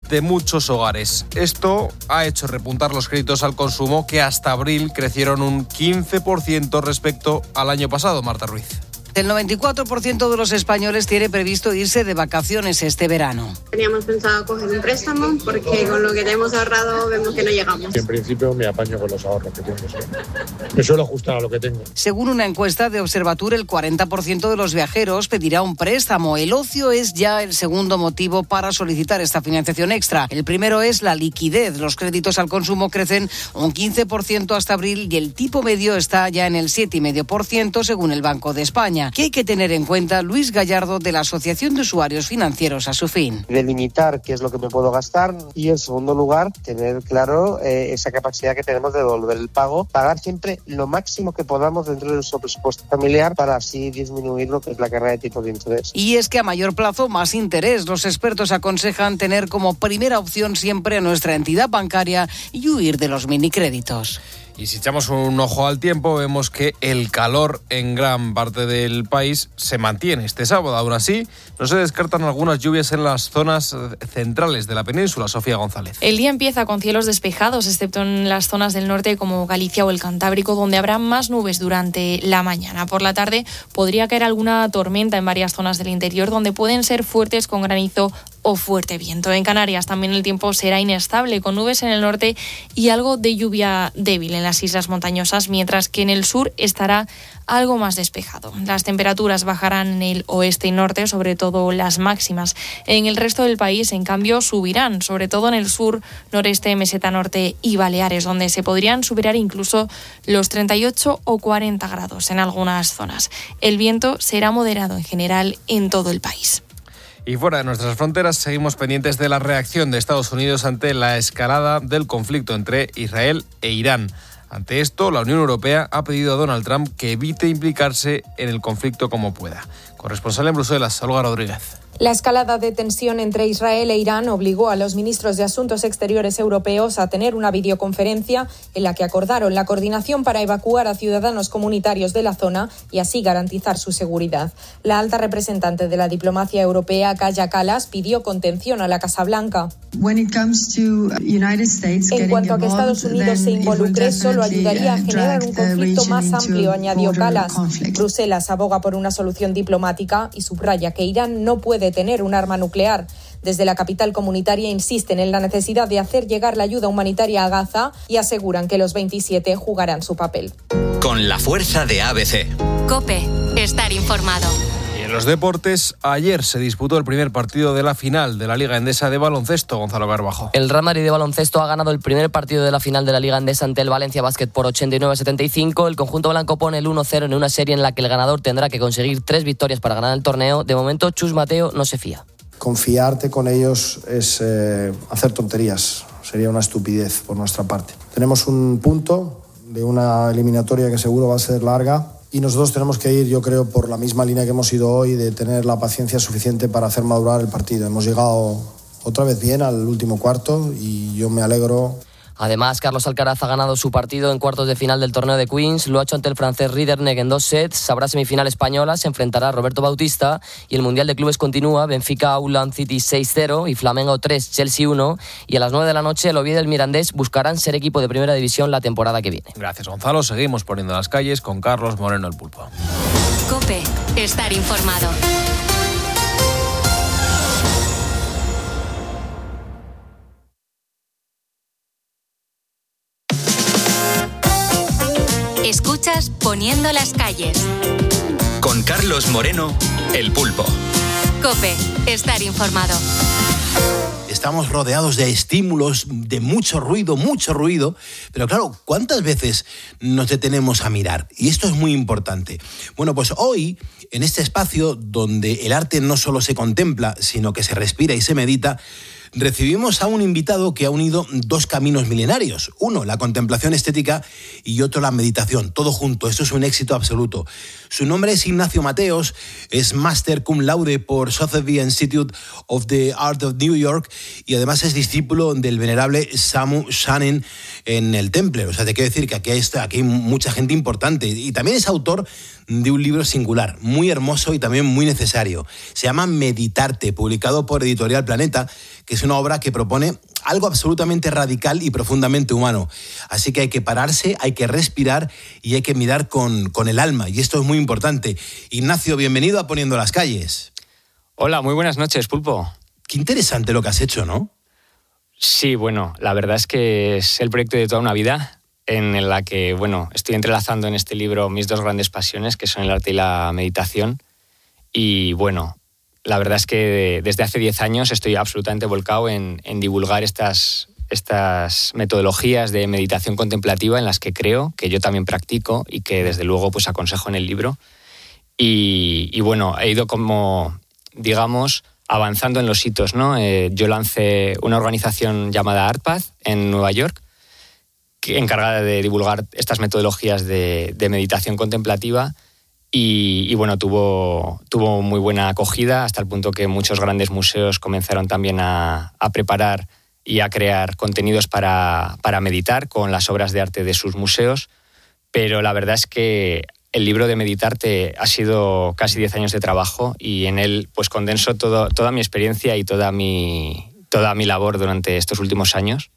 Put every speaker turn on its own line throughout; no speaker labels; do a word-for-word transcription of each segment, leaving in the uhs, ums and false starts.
de muchos hogares. Esto ha hecho repuntar los créditos al consumo, que hasta abril crecieron un quince por ciento respecto al año pasado. Marta Ruiz.
El noventa y cuatro por ciento de los españoles tiene previsto irse de vacaciones este verano.
Teníamos pensado coger un préstamo porque con lo que tenemos ahorrado vemos que no llegamos.
En principio me apaño con los ahorros que tengo. ¿Sí? Me suelo ajustar a lo que tengo.
Según una encuesta de Observatur, el cuarenta por ciento de los viajeros pedirá un préstamo. El ocio es ya el segundo motivo para solicitar esta financiación extra. El primero es la liquidez. Los créditos al consumo crecen un quince por ciento hasta abril y el tipo medio está ya en el siete coma cinco por ciento según el Banco de España. Que hay que tener en cuenta Luis Gallardo de la Asociación de Usuarios Financieros Asufin.
Delimitar qué es lo que me puedo gastar y, en segundo lugar, tener claro eh, esa capacidad que tenemos de devolver el pago, pagar siempre lo máximo que podamos dentro de nuestro presupuesto familiar para así disminuir lo que es la carga de tipo de interés.
Y es que a mayor plazo, más interés. Los expertos aconsejan tener como primera opción siempre a nuestra entidad bancaria y huir de los minicréditos.
Y si echamos un ojo al tiempo, vemos que el calor en gran parte del país se mantiene este sábado. Aún así, no se descartan algunas lluvias en las zonas centrales de la península. Sofía González.
El día empieza con cielos despejados, excepto en las zonas del norte como Galicia o el Cantábrico, donde habrá más nubes durante la mañana. Por la tarde podría caer alguna tormenta en varias zonas del interior, donde pueden ser fuertes con granizo o fuerte viento. En Canarias también el tiempo será inestable, con nubes en el norte y algo de lluvia débil en las islas montañosas, mientras que en el sur estará algo más despejado. Las temperaturas bajarán en el oeste y norte, sobre todo las máximas. En el resto del país, en cambio, subirán, sobre todo en el sur, noreste, meseta norte y Baleares, donde se podrían superar incluso los treinta y ocho o cuarenta grados en algunas zonas. El viento será moderado en general en todo el país.
Y fuera de nuestras fronteras, seguimos pendientes de la reacción de Estados Unidos ante la escalada del conflicto entre Israel e Irán. Ante esto, la Unión Europea ha pedido a Donald Trump que evite implicarse en el conflicto como pueda. Corresponsal en Bruselas, Olga Rodríguez.
La escalada de tensión entre Israel e Irán obligó a los ministros de Asuntos Exteriores europeos a tener una videoconferencia en la que acordaron la coordinación para evacuar a ciudadanos comunitarios de la zona y así garantizar su seguridad. La alta representante de la diplomacia europea, Kaja Kallas, pidió contención a la Casa Blanca. En cuanto a que Estados Unidos se involucre, solo ayudaría a generar un conflicto más amplio, añadió Kallas. Bruselas aboga por una solución diplomática y subraya que Irán no puede tener un arma nuclear. Desde la capital comunitaria insisten en la necesidad de hacer llegar la ayuda humanitaria a Gaza y aseguran que los veintisiete jugarán su papel.
Con la fuerza de A B C.
COPE. Estar informado.
Y en los deportes, ayer se disputó el primer partido de la final de la Liga Endesa de baloncesto. Gonzalo Carbajo.
El Real Madrid de baloncesto ha ganado el primer partido de la final de la Liga Endesa ante el Valencia Basket por ochenta y nueve a setenta y cinco. El conjunto blanco pone el uno cero en una serie en la que el ganador tendrá que conseguir tres victorias para ganar el torneo. De momento, Chus Mateo no se fía.
Confiarte con ellos es eh, hacer tonterías. Sería una estupidez por nuestra parte. Tenemos un punto de una eliminatoria que seguro va a ser larga. Y nosotros tenemos que ir, yo creo, por la misma línea que hemos ido hoy, de tener la paciencia suficiente para hacer madurar el partido. Hemos llegado otra vez bien al último cuarto y yo me alegro.
Además, Carlos Alcaraz ha ganado su partido en cuartos de final del torneo de Queens. Lo ha hecho ante el francés Ridderneck en dos sets. Habrá semifinal española, se enfrentará a Roberto Bautista. Y el Mundial de Clubes continúa. Benfica Auckland City seis cero y Flamengo tres, Chelsea uno. Y a las nueve de la noche el Oviedo y el Mirandés buscarán ser equipo de primera división la temporada que viene.
Gracias, Gonzalo. Seguimos poniendo las calles con Carlos Moreno el Pulpo.
COPE. Estar informado. Escuchas Poniendo las calles.
Con Carlos Moreno, el Pulpo.
COPE. Estar informado.
Estamos rodeados de estímulos, de mucho ruido, mucho ruido. Pero claro, ¿cuántas veces nos detenemos a mirar? Y esto es muy importante. Bueno, pues hoy, en este espacio donde el arte no solo se contempla, sino que se respira y se medita, recibimos a un invitado que ha unido dos caminos milenarios. Uno, la contemplación estética y otro, la meditación. Todo junto. Esto es un éxito absoluto. Su nombre es Ignacio Mateos, es máster cum laude por Sotheby Institute of the Art of New York y además es discípulo del venerable Samu Shannon en el Temple. O sea, te quiero decir que aquí hay, aquí hay mucha gente importante. Y también es autor de un libro singular, muy hermoso y también muy necesario. Se llama Meditarte, publicado por Editorial Planeta, que es una obra que propone algo absolutamente radical y profundamente humano. Así que hay que pararse, hay que respirar y hay que mirar con, con el alma. Y esto es muy importante. Ignacio, bienvenido a Poniendo las Calles.
Hola, muy buenas noches, Pulpo.
Qué interesante lo que has hecho, ¿no?
Sí, bueno, la verdad es que es el proyecto de toda una vida en la que, bueno, estoy entrelazando en este libro mis dos grandes pasiones, que son el arte y la meditación. Y, bueno, la verdad es que desde hace diez años estoy absolutamente volcado en, en divulgar estas, estas metodologías de meditación contemplativa en las que creo, que yo también practico y que, desde luego, pues aconsejo en el libro. Y, y bueno, he ido como, digamos, avanzando en los hitos, ¿no? Eh, yo lancé una organización llamada ArtPath en Nueva York, que, encargada de divulgar estas metodologías de, de meditación contemplativa y, y bueno, tuvo, tuvo muy buena acogida hasta el punto que muchos grandes museos comenzaron también a, a preparar y a crear contenidos para, para meditar con las obras de arte de sus museos, pero la verdad es que el libro de Meditarte ha sido casi diez años de trabajo y en él pues condenso todo, toda mi experiencia y toda mi, toda mi labor durante estos últimos años.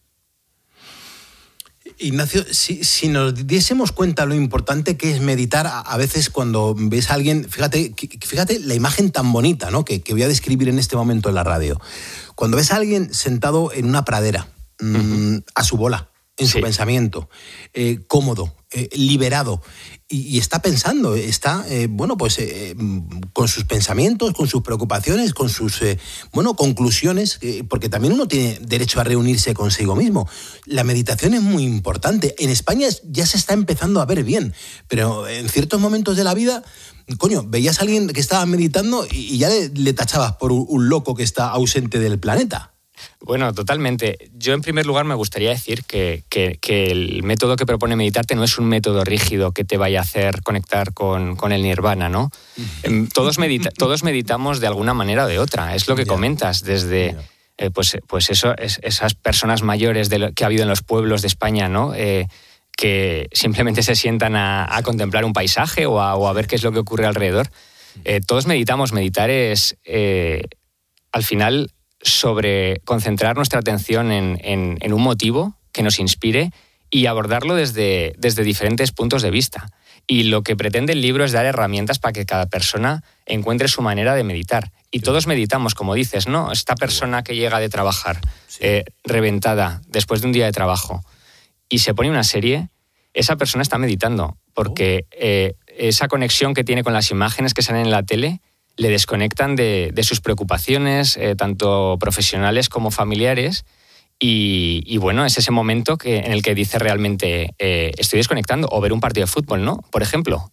Ignacio, si, si nos diésemos cuenta lo importante que es meditar, a, a veces cuando ves a alguien, fíjate, fíjate la imagen tan bonita, ¿no? que, que voy a describir en este momento en la radio. Cuando ves a alguien sentado en una pradera, mmm, uh-huh. a su bola, en sí. su pensamiento, eh, cómodo, eh, liberado, y, y está pensando, está, eh, bueno, pues eh, con sus pensamientos, con sus preocupaciones, con sus, eh, bueno, conclusiones, eh, porque también uno tiene derecho a reunirse consigo mismo. La meditación es muy importante. En España ya se está empezando a ver bien, pero en ciertos momentos de la vida, coño, veías a alguien que estaba meditando y, y ya le, le tachabas por un, un loco que está ausente del planeta.
Bueno, totalmente. Yo, en primer lugar, me gustaría decir que, que, que el método que propone Meditarte no es un método rígido que te vaya a hacer conectar con, con el nirvana, ¿no? Todos, medita- todos meditamos de alguna manera o de otra. Es lo que comentas, desde eh, pues, pues eso, es, esas personas mayores de lo, que ha habido en los pueblos de España, ¿no? Eh, que simplemente se sientan a, a contemplar un paisaje o a, o a ver qué es lo que ocurre alrededor. Eh, todos meditamos. Meditar es, eh, al final, sobre concentrar nuestra atención en, en, en un motivo que nos inspire y abordarlo desde, desde diferentes puntos de vista. Y lo que pretende el libro es dar herramientas para que cada persona encuentre su manera de meditar. Y todos meditamos, como dices, ¿no? Esta persona que llega de trabajar, sí. eh, reventada, después de un día de trabajo, y se pone una serie, esa persona está meditando, porque eh, esa conexión que tiene con las imágenes que salen en la tele le desconectan de, de sus preocupaciones, eh, tanto profesionales como familiares, y, y bueno, es ese momento que, en el que dice realmente eh, estoy desconectando, o ver un partido de fútbol, ¿no? Por ejemplo.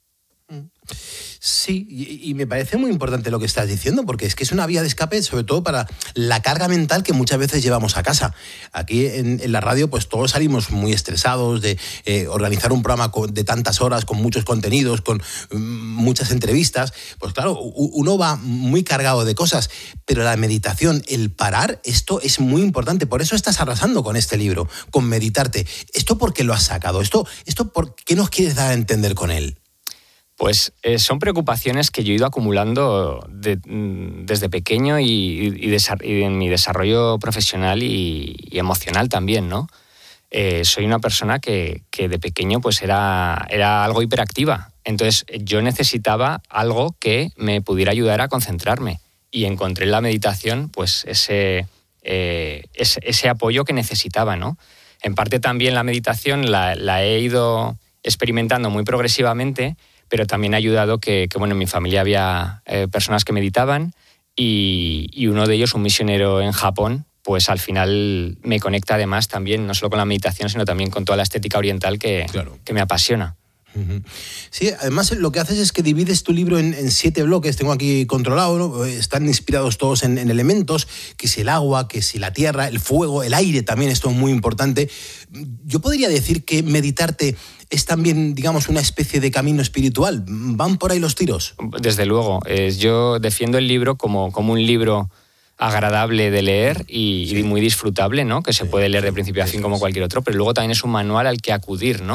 Sí, y, y me parece muy importante lo que estás diciendo, porque es que es una vía de escape, sobre todo para la carga mental que muchas veces llevamos a casa. Aquí en, en la radio, pues todos salimos muy estresados de eh, organizar un programa con, de tantas horas, con muchos contenidos, con mm, muchas entrevistas. Pues claro, uno va muy cargado de cosas, pero la meditación, el parar, esto es muy importante. Por eso estás arrasando con este libro, con Meditarte. ¿Esto por qué lo has sacado? ¿Esto, esto por qué nos quieres dar a entender con él?
Pues eh, son preocupaciones que yo he ido acumulando de, desde pequeño y, y, desa- y en mi desarrollo profesional y, y emocional también, ¿no? Eh, soy una persona que, que de pequeño pues era, era algo hiperactiva. Entonces yo necesitaba algo que me pudiera ayudar a concentrarme. Y encontré en la meditación pues ese, eh, ese, ese apoyo que necesitaba, ¿no? En parte también la meditación la, la he ido experimentando muy progresivamente, pero también ha ayudado que, que bueno, en mi familia había eh, personas que meditaban y, y uno de ellos, un misionero en Japón, pues al final me conecta además también, no solo con la meditación, sino también con toda la estética oriental que, claro. que me apasiona.
Sí, además lo que haces es que divides tu libro en, en siete bloques, tengo aquí controlado, ¿no? Están inspirados todos en, en elementos, que si el agua, que si la tierra, el fuego, el aire también, esto es muy importante. Yo podría decir que Meditarte es también, digamos, una especie de camino espiritual. ¿Van por ahí los tiros?
Desde luego, eh, yo defiendo el libro como, como un libro agradable de leer y, sí. y muy disfrutable, ¿no? Que se sí, puede leer de principio a fin como cualquier otro, pero luego también es un manual al que acudir, ¿no?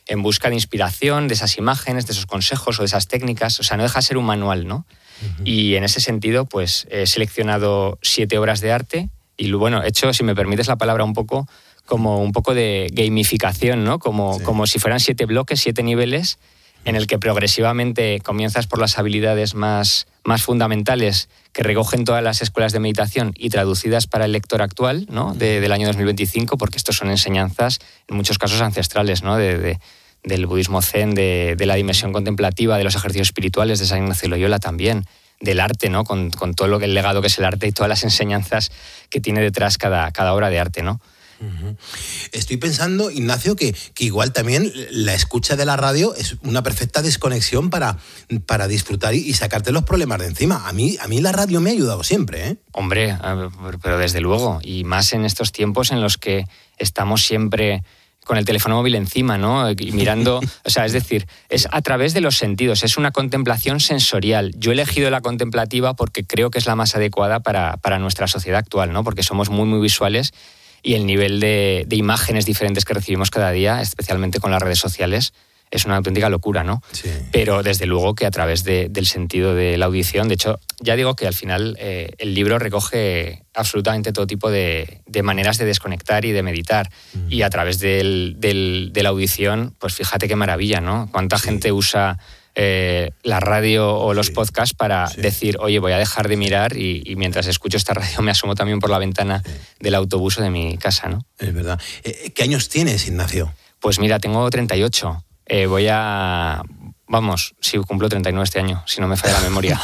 en busca de inspiración, de esas imágenes, de esos consejos o de esas técnicas. O sea, no deja de ser un manual, ¿no? Uh-huh. Y en ese sentido, pues he seleccionado siete obras de arte y, bueno, he hecho, si me permites la palabra, un poco como un poco de gamificación, ¿no? Como, sí. como si fueran siete bloques, siete niveles, en el que progresivamente comienzas por las habilidades más, más fundamentales que recogen todas las escuelas de meditación y traducidas para el lector actual, ¿no? de, del año dos mil veinticinco, porque estos son enseñanzas en muchos casos ancestrales, ¿no? de, de, del budismo zen, de, de la dimensión contemplativa, de los ejercicios espirituales de San Ignacio de Loyola también, del arte, ¿no? con, con todo lo que, el legado que es el arte y todas las enseñanzas que tiene detrás cada, cada obra de arte, ¿no?
Uh-huh. Estoy pensando, Ignacio, que, que igual también la escucha de la radio es una perfecta desconexión para, para disfrutar y, y sacarte los problemas de encima. A mí, a mí la radio me ha ayudado siempre, ¿eh?
Hombre, pero desde luego, y más en estos tiempos en los que estamos siempre con el teléfono móvil encima, ¿no? Y mirando, o sea, es decir, es a través de los sentidos, es una contemplación sensorial. Yo he elegido la contemplativa porque creo que es la más adecuada para, para nuestra sociedad actual, ¿no? Porque somos muy, muy visuales. Y el nivel de, de imágenes diferentes que recibimos cada día, especialmente con las redes sociales, es una auténtica locura, ¿no?
Sí.
Pero desde luego que a través de, del sentido de la audición, de hecho, ya digo que al final eh, el libro recoge absolutamente todo tipo de, de maneras de desconectar y de meditar. Mm. Y a través del, del, de la audición, pues fíjate qué maravilla, ¿no? Cuánta sí. gente usa Eh, la radio o los sí, podcasts para sí. decir, oye, voy a dejar de mirar y, y mientras escucho esta radio me asomo también por la ventana sí. del autobús o de mi casa, ¿no?
Es verdad. Eh, ¿Qué años tienes, Ignacio?
Pues mira, tengo treinta y ocho. Eh, voy a... Vamos, sí, cumplo treinta y nueve este año, si no me falla la memoria.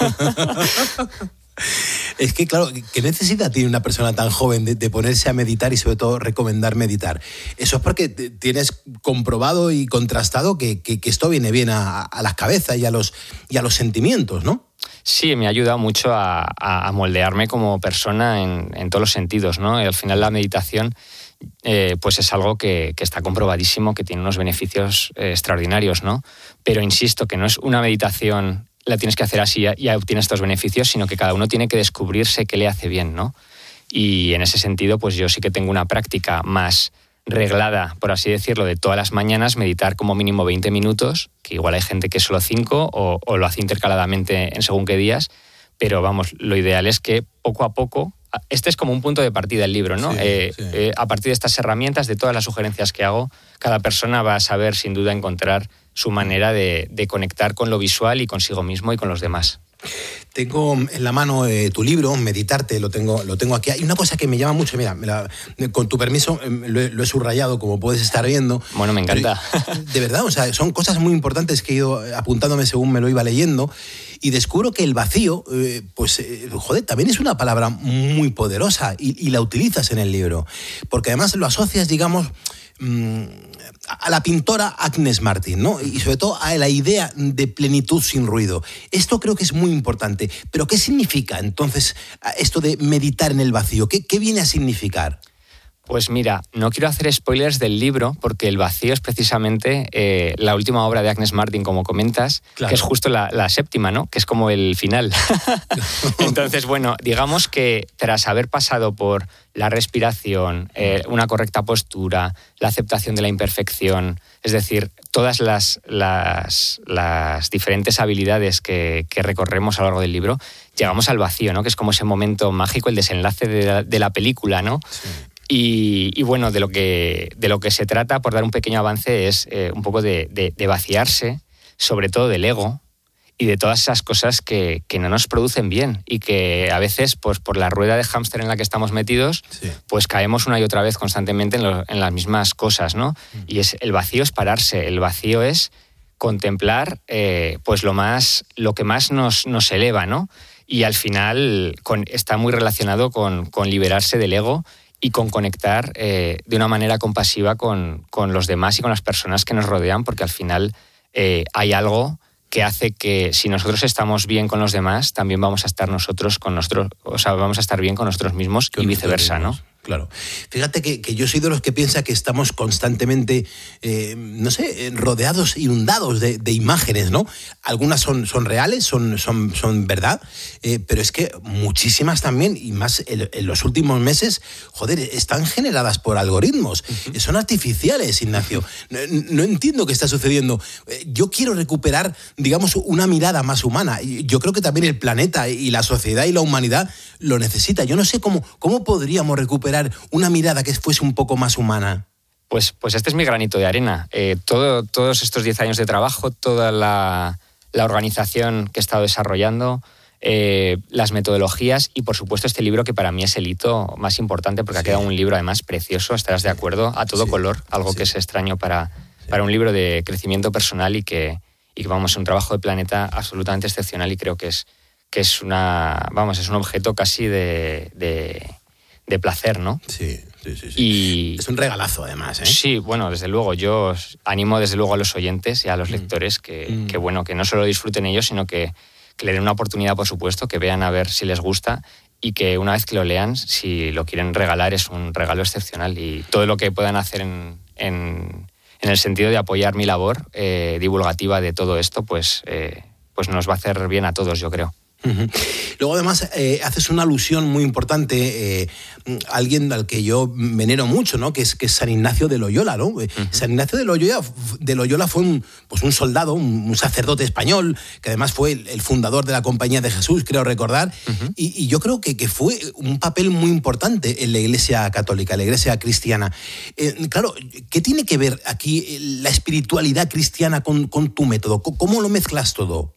Es que, claro, ¿qué necesidad tiene una persona tan joven de, de ponerse a meditar y sobre todo recomendar meditar? Eso es porque tienes comprobado y contrastado que, que, que esto viene bien a, a las cabezas y a los, y a los sentimientos, ¿no?
Sí, me ha ayudado mucho a, a moldearme como persona en, en todos los sentidos, ¿no? Y al final la meditación eh, pues es algo que, que está comprobadísimo, que tiene unos beneficios eh, extraordinarios, ¿no? Pero insisto que no es una meditación... la tienes que hacer así y ya obtienes estos beneficios, sino que cada uno tiene que descubrirse qué le hace bien, ¿no? Y en ese sentido, pues yo sí que tengo una práctica más reglada, por así decirlo, de todas las mañanas, meditar como mínimo veinte minutos, que igual hay gente que solo cinco o, o lo hace intercaladamente en según qué días, pero vamos, lo ideal es que poco a poco, este es como un punto de partida el libro, ¿no?
Sí,
eh,
sí.
Eh, a partir de estas herramientas, de todas las sugerencias que hago, cada persona va a saber sin duda encontrar su manera de, de conectar con lo visual y consigo mismo y con los demás.
Tengo en la mano eh, tu libro, Meditarte, lo tengo, lo tengo aquí. Hay una cosa que me llama mucho, mira, me la, con tu permiso eh, lo, he, lo he subrayado, como puedes estar viendo.
Bueno, me encanta.
Pero, de verdad, o sea, son cosas muy importantes que he ido apuntándome según me lo iba leyendo y descubro que el vacío, eh, pues, eh, joder, también es una palabra muy poderosa y, y la utilizas en el libro. Porque además lo asocias, digamos... Mmm, a la pintora Agnes Martin, ¿no? Y sobre todo a la idea de plenitud sin ruido. Esto creo que es muy importante. Pero ¿qué significa entonces esto de meditar en el vacío? ¿Qué, qué viene a significar?
Pues mira, no quiero hacer spoilers del libro porque El vacío es precisamente eh, la última obra de Agnes Martin, como comentas, claro. que es justo la, la séptima, ¿no? Que es como el final. Entonces, bueno, digamos que tras haber pasado por la respiración, eh, una correcta postura, la aceptación de la imperfección, es decir, todas las, las, las diferentes habilidades que, que recorremos a lo largo del libro, llegamos al vacío, ¿no? Que es como ese momento mágico, el desenlace de la, de la película, ¿no?
Sí.
Y, y bueno, de lo, que, de lo que se trata, por dar un pequeño avance, es eh, un poco de, de, de vaciarse, sobre todo del ego y de todas esas cosas que, que no nos producen bien y que a veces, pues por la rueda de hámster en la que estamos metidos, sí. pues caemos una y otra vez constantemente en, lo, en las mismas cosas, ¿no? Mm. Y es, el vacío es pararse, el vacío es contemplar eh, pues lo, más, lo que más nos, nos eleva, ¿no? Y al final con, está muy relacionado con, con liberarse del ego y con conectar eh, de una manera compasiva con, con los demás y con las personas que nos rodean, porque al final eh, hay algo que hace que si nosotros estamos bien con los demás, también vamos a estar nosotros con nosotros, o sea, vamos a estar bien con nosotros mismos y viceversa, ¿no?
Claro. Fíjate que, que yo soy de los que piensa que estamos constantemente, eh, no sé, rodeados, inundados de, de imágenes, ¿no? Algunas son, son reales, son, son, son verdad, eh, pero es que muchísimas también, y más en, en los últimos meses, joder, están generadas por algoritmos. Uh-huh. Son artificiales, Ignacio. No, no entiendo qué está sucediendo. Yo quiero recuperar, digamos, una mirada más humana. Yo creo que también el planeta y la sociedad y la humanidad lo necesita. Yo no sé cómo, cómo podríamos recuperar una mirada que fuese un poco más humana.
Pues, pues este es mi granito de arena. Eh, todo, todos estos diez años de trabajo, toda la, la organización que he estado desarrollando, eh, las metodologías y, por supuesto, este libro que para mí es el hito más importante porque sí. ha quedado un libro, además, precioso, estarás de acuerdo, a todo sí. color, algo sí. que es extraño para, sí. para un libro de crecimiento personal y que, y que, vamos, es un trabajo de planeta absolutamente excepcional y creo que es, que es, una, vamos, es un objeto casi de... de de placer, ¿no?
Sí, sí, sí. sí.
Y
es un regalazo, además, ¿eh?
Sí, bueno, desde luego. Yo animo, desde luego, a los oyentes y a los mm. lectores que, mm. que, bueno, que no solo disfruten ellos, sino que, que le den una oportunidad, por supuesto, que vean a ver si les gusta y que una vez que lo lean, si lo quieren regalar, es un regalo excepcional. Y todo lo que puedan hacer en, en, en el sentido de apoyar mi labor eh, divulgativa de todo esto, pues, eh, pues nos va a hacer bien a todos, yo creo.
Uh-huh. Luego además eh, haces una alusión muy importante, eh, alguien al que yo venero mucho, ¿no? Que es, que es San Ignacio de Loyola, ¿no? Uh-huh. San Ignacio de Loyola, de Loyola fue un, pues un soldado, un, un sacerdote español, que además fue el, el fundador de la Compañía de Jesús, creo recordar, uh-huh. y, y yo creo que, que fue un papel muy importante en la Iglesia católica, en la Iglesia cristiana. Eh, claro, ¿qué tiene que ver aquí la espiritualidad cristiana con, con tu método? ¿Cómo lo mezclas todo?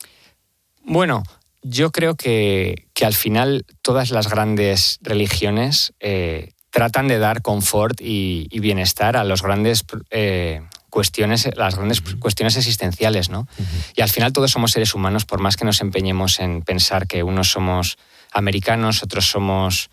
Bueno, yo creo que, que al final todas las grandes religiones eh, tratan de dar confort y, y bienestar a los grandes eh, cuestiones, las grandes cuestiones existenciales, ¿no? Uh-huh. Y al final todos somos seres humanos, por más que nos empeñemos en pensar que unos somos americanos, otros somos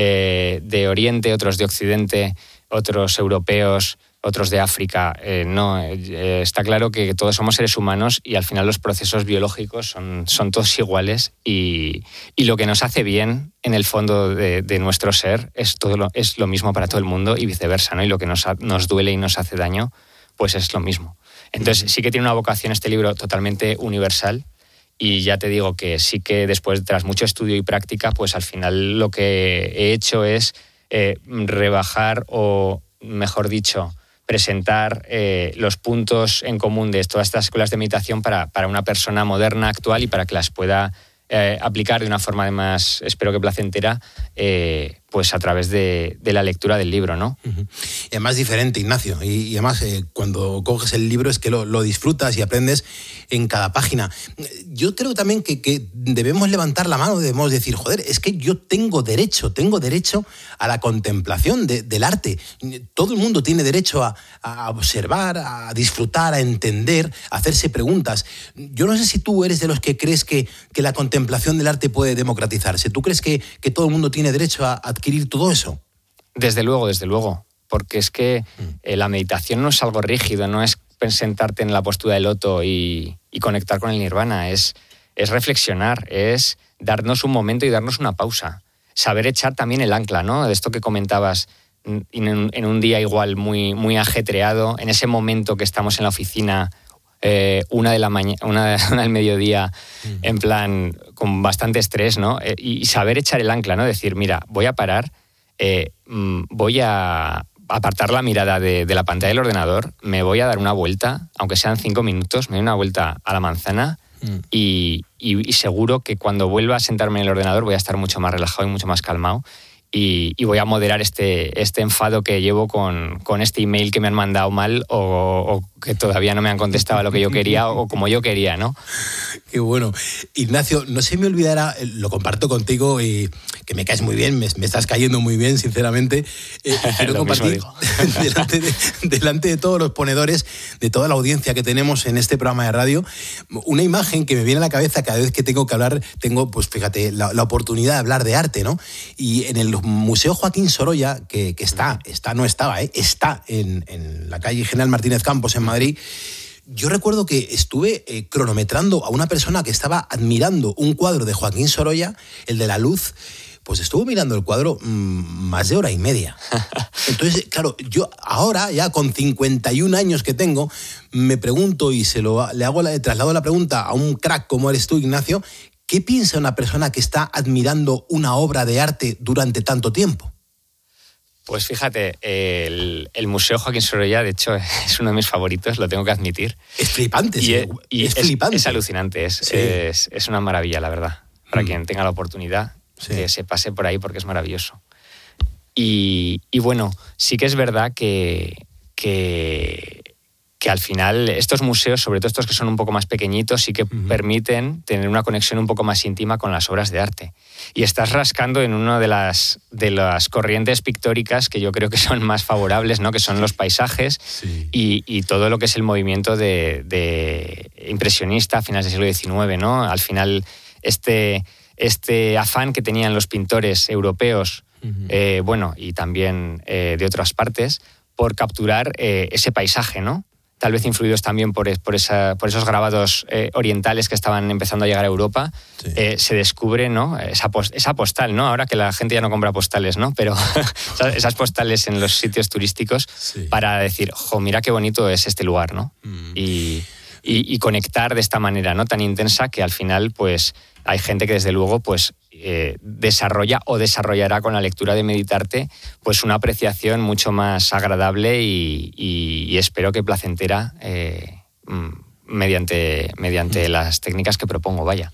eh, de Oriente, otros de Occidente, otros europeos, otros de África. Eh, no, eh, está claro que todos somos seres humanos y al final los procesos biológicos son, son todos iguales y, y lo que nos hace bien en el fondo de, de nuestro ser es, todo lo, es lo mismo para todo el mundo y viceversa, ¿no? Y lo que nos, nos duele y nos hace daño, pues es lo mismo. Entonces sí que tiene una vocación este libro totalmente universal y ya te digo que sí que después, tras mucho estudio y práctica, pues al final lo que he hecho es eh, rebajar o, mejor dicho, presentar eh, los puntos en común de todas estas escuelas de meditación para, para una persona moderna, actual y para que las pueda eh, aplicar de una forma además, espero que placentera, eh, pues a través de, de la lectura del libro, ¿no?
Uh-huh. Y además diferente, Ignacio, y, y además eh, cuando coges el libro es que lo, lo disfrutas y aprendes en cada página. Yo creo también que, que debemos levantar la mano, debemos decir, joder, es que yo tengo derecho, tengo derecho a la contemplación de, del arte. Todo el mundo tiene derecho a, a observar, a disfrutar, a entender, a hacerse preguntas. Yo no sé si tú eres de los que crees que, que la contemplación del arte puede democratizarse. ¿Tú crees que, que todo el mundo tiene derecho a, a adquirir todo eso?
Desde luego, desde luego, porque es que eh, la meditación no es algo rígido, no es sentarte en la postura de loto y, y conectar con el nirvana, es, es reflexionar, es darnos un momento y darnos una pausa, saber echar también el ancla, ¿no? De esto que comentabas, en un, en un día igual muy, muy ajetreado, en ese momento que estamos en la oficina, Eh, una de la mañana, una, una del mediodía, uh-huh. en plan con bastante estrés, ¿no? Eh, y saber echar el ancla, ¿no? Decir, mira, voy a parar, eh, voy a apartar la mirada de, de la pantalla del ordenador, me voy a dar una vuelta, aunque sean cinco minutos, me doy una vuelta a la manzana uh-huh. y, y, y seguro que cuando vuelva a sentarme en el ordenador voy a estar mucho más relajado y mucho más calmado. Y, y voy a moderar este, este enfado que llevo con, con este email que me han mandado mal o, o que todavía no me han contestado lo que yo quería o como yo quería, ¿no?
Qué bueno. Ignacio, no se me olvidará, lo comparto contigo y que me caes muy bien, me, me estás cayendo muy bien, sinceramente. Eh, quiero compartir delante de, delante de todos los ponedores, de toda la audiencia que tenemos en este programa de radio, una imagen que me viene a la cabeza cada vez que tengo que hablar, tengo, pues fíjate, la, la oportunidad de hablar de arte, ¿no? Y en el Museo Joaquín Sorolla, que, que está, está, no estaba, ¿eh? está en, en la calle General Martínez Campos, en Madrid. Yo recuerdo que estuve eh, cronometrando a una persona que estaba admirando un cuadro de Joaquín Sorolla, el de la luz, pues estuvo mirando el cuadro mmm, más de hora y media. Entonces, claro, yo ahora, ya con cincuenta y un años que tengo, me pregunto y se lo le hago le traslado la pregunta a un crack como eres tú, Ignacio, ¿qué piensa una persona que está admirando una obra de arte durante tanto tiempo?
Pues fíjate, el, el Museo Joaquín Sorolla, de hecho, es uno de mis favoritos, lo tengo que admitir.
Es flipante,
y,
sí,
y
es,
es
flipante.
Es alucinante, es, sí. es, es una maravilla, la verdad. Para mm. quien tenga la oportunidad, sí. que se pase por ahí porque es maravilloso. Y, y bueno, sí que es verdad que, que, que al final estos museos, sobre todo estos que son un poco más pequeñitos, sí que uh-huh. permiten tener una conexión un poco más íntima con las obras de arte. Y estás rascando en una de las, de las corrientes pictóricas que yo creo que son más favorables, ¿no? Que son los paisajes sí. y, y todo lo que es el movimiento de, de impresionista a finales del siglo diecinueve, ¿no? Al final, este, este afán que tenían los pintores europeos, uh-huh. eh, bueno, y también eh, de otras partes, por capturar eh, ese paisaje, ¿no? Tal vez influidos también por, por, esa, por esos grabados eh, orientales que estaban empezando a llegar a Europa, sí. eh, se descubre, ¿no? esa, post, esa postal, ¿no? Ahora que la gente ya no compra postales, ¿no? Pero esas postales en los sitios turísticos sí. para decir, jo, mira qué bonito es este lugar, ¿no? Mm. Y, y, y conectar de esta manera, ¿no? Tan intensa que al final, pues, hay gente que desde luego, pues, eh, desarrolla o desarrollará con la lectura de Meditarte, pues, una apreciación mucho más agradable y, y, y espero que placentera eh, mediante, mediante las técnicas que propongo, vaya.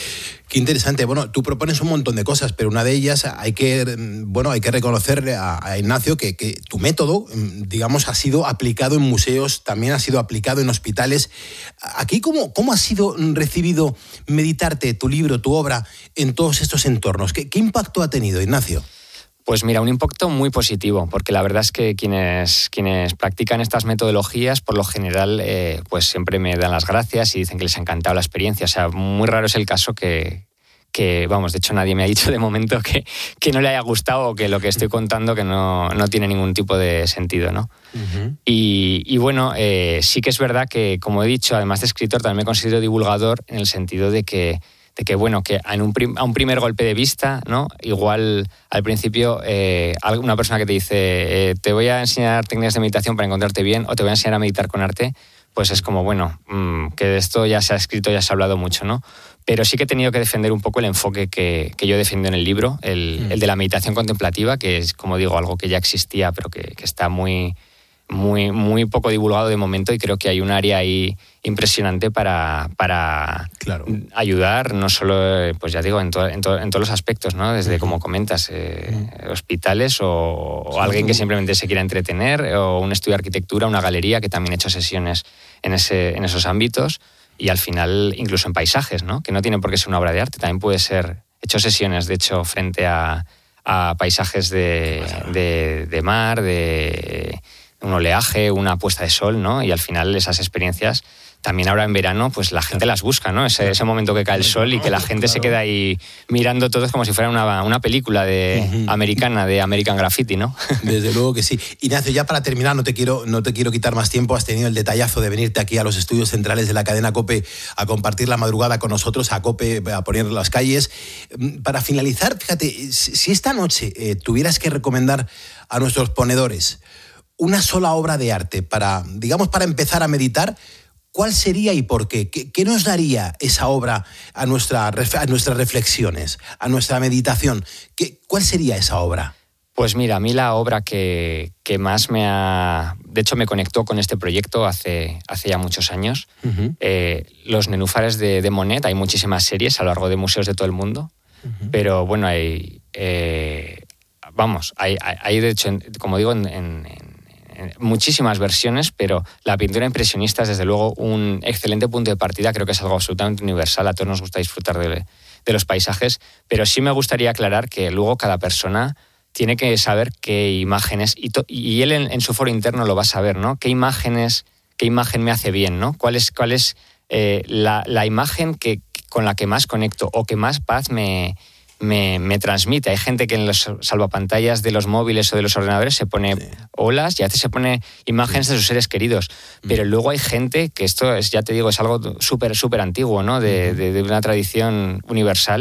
Qué interesante. Bueno, tú propones un montón de cosas, pero una de ellas hay que, bueno, hay que reconocerle a, a Ignacio que, que tu método, digamos, ha sido aplicado en museos, también ha sido aplicado en hospitales. Aquí, ¿cómo, cómo ha sido recibido Meditarte, tu libro, tu obra, en todos estos entornos? ¿Qué, qué impacto ha tenido, Ignacio?
Pues mira, un impacto muy positivo, porque la verdad es que quienes, quienes practican estas metodologías, por lo general, eh, pues siempre me dan las gracias y dicen que les ha encantado la experiencia. O sea, muy raro es el caso que, que vamos, de hecho nadie me ha dicho de momento que, que no le haya gustado o que lo que estoy contando que no, no tiene ningún tipo de sentido, ¿no? Uh-huh. Y, y bueno, eh, sí que es verdad que, como he dicho, además de escritor, también me considero divulgador en el sentido de que de que, bueno, que en un prim- a un primer golpe de vista, ¿no? Igual al principio eh, una persona que te dice eh, te voy a enseñar técnicas de meditación para encontrarte bien o te voy a enseñar a meditar con arte, pues es como, bueno, mmm, que de esto ya se ha escrito, ya se ha hablado mucho, ¿no? Pero sí que he tenido que defender un poco el enfoque que, que yo defiendo en el libro, el, mm. el de la meditación contemplativa, que es, como digo, algo que ya existía, pero que, que está muy... Muy, muy poco divulgado de momento y creo que hay un área ahí impresionante para, para
claro.
ayudar, no solo, pues ya digo, en, to, en, to, en todos los aspectos, ¿no? Desde, uh-huh. como comentas, eh, uh-huh. hospitales o, o sí, alguien que simplemente se quiera entretener, o un estudio de arquitectura, una galería, que también he hecho sesiones en, ese, en esos ámbitos, y al final incluso en paisajes, ¿no? Que no tiene por qué ser una obra de arte, también puede ser, he hecho sesiones, de hecho, frente a, a paisajes de, de, de mar, de... un oleaje, una puesta de sol, ¿no? Y al final esas experiencias, también ahora en verano, pues la gente las busca, ¿no? Ese, ese momento que cae el sol y que la gente claro. se queda ahí mirando todo como si fuera una, una película de uh-huh. americana, de American Graffiti, ¿no?
Desde luego que sí. Ignacio, ya para terminar, no te quiero, no te quiero quitar más tiempo. Has tenido el detallazo de venirte aquí a los estudios centrales de la cadena COPE a compartir la madrugada con nosotros, a COPE, a poner las calles. Para finalizar, fíjate, si esta noche eh, tuvieras que recomendar a nuestros ponedores una sola obra de arte para, digamos, para empezar a meditar, ¿cuál sería y por qué? ¿Qué, qué nos daría esa obra a, nuestra, a nuestras reflexiones, a nuestra meditación? ¿Qué, ¿Cuál sería esa obra?
Pues mira, a mí la obra que, que más me ha... De hecho, me conectó con este proyecto hace, hace ya muchos años. Uh-huh. Eh, Los nenúfares de, de Monet. Hay muchísimas series a lo largo de museos de todo el mundo. Uh-huh. Pero bueno, hay... Eh, vamos, hay, hay, hay de hecho, como digo, en... en muchísimas versiones, pero la pintura impresionista es desde luego un excelente punto de partida. Creo que es algo absolutamente universal, a todos nos gusta disfrutar de, de los paisajes, pero sí me gustaría aclarar que luego cada persona tiene que saber qué imágenes, y, to, y él en, en su foro interno lo va a saber, ¿no? Qué imágenes, qué imagen me hace bien, ¿no? ¿Cuál es, cuál es eh, la, la imagen que, con la que más conecto o que más paz me... Me, me transmite. Hay gente que en los salvapantallas de los móviles o de los ordenadores se pone sí. olas y a veces se pone imágenes sí. de sus seres queridos. Pero mm. luego hay gente que esto es, ya te digo, es algo súper, súper antiguo, ¿no? De, mm. de, de una tradición universal.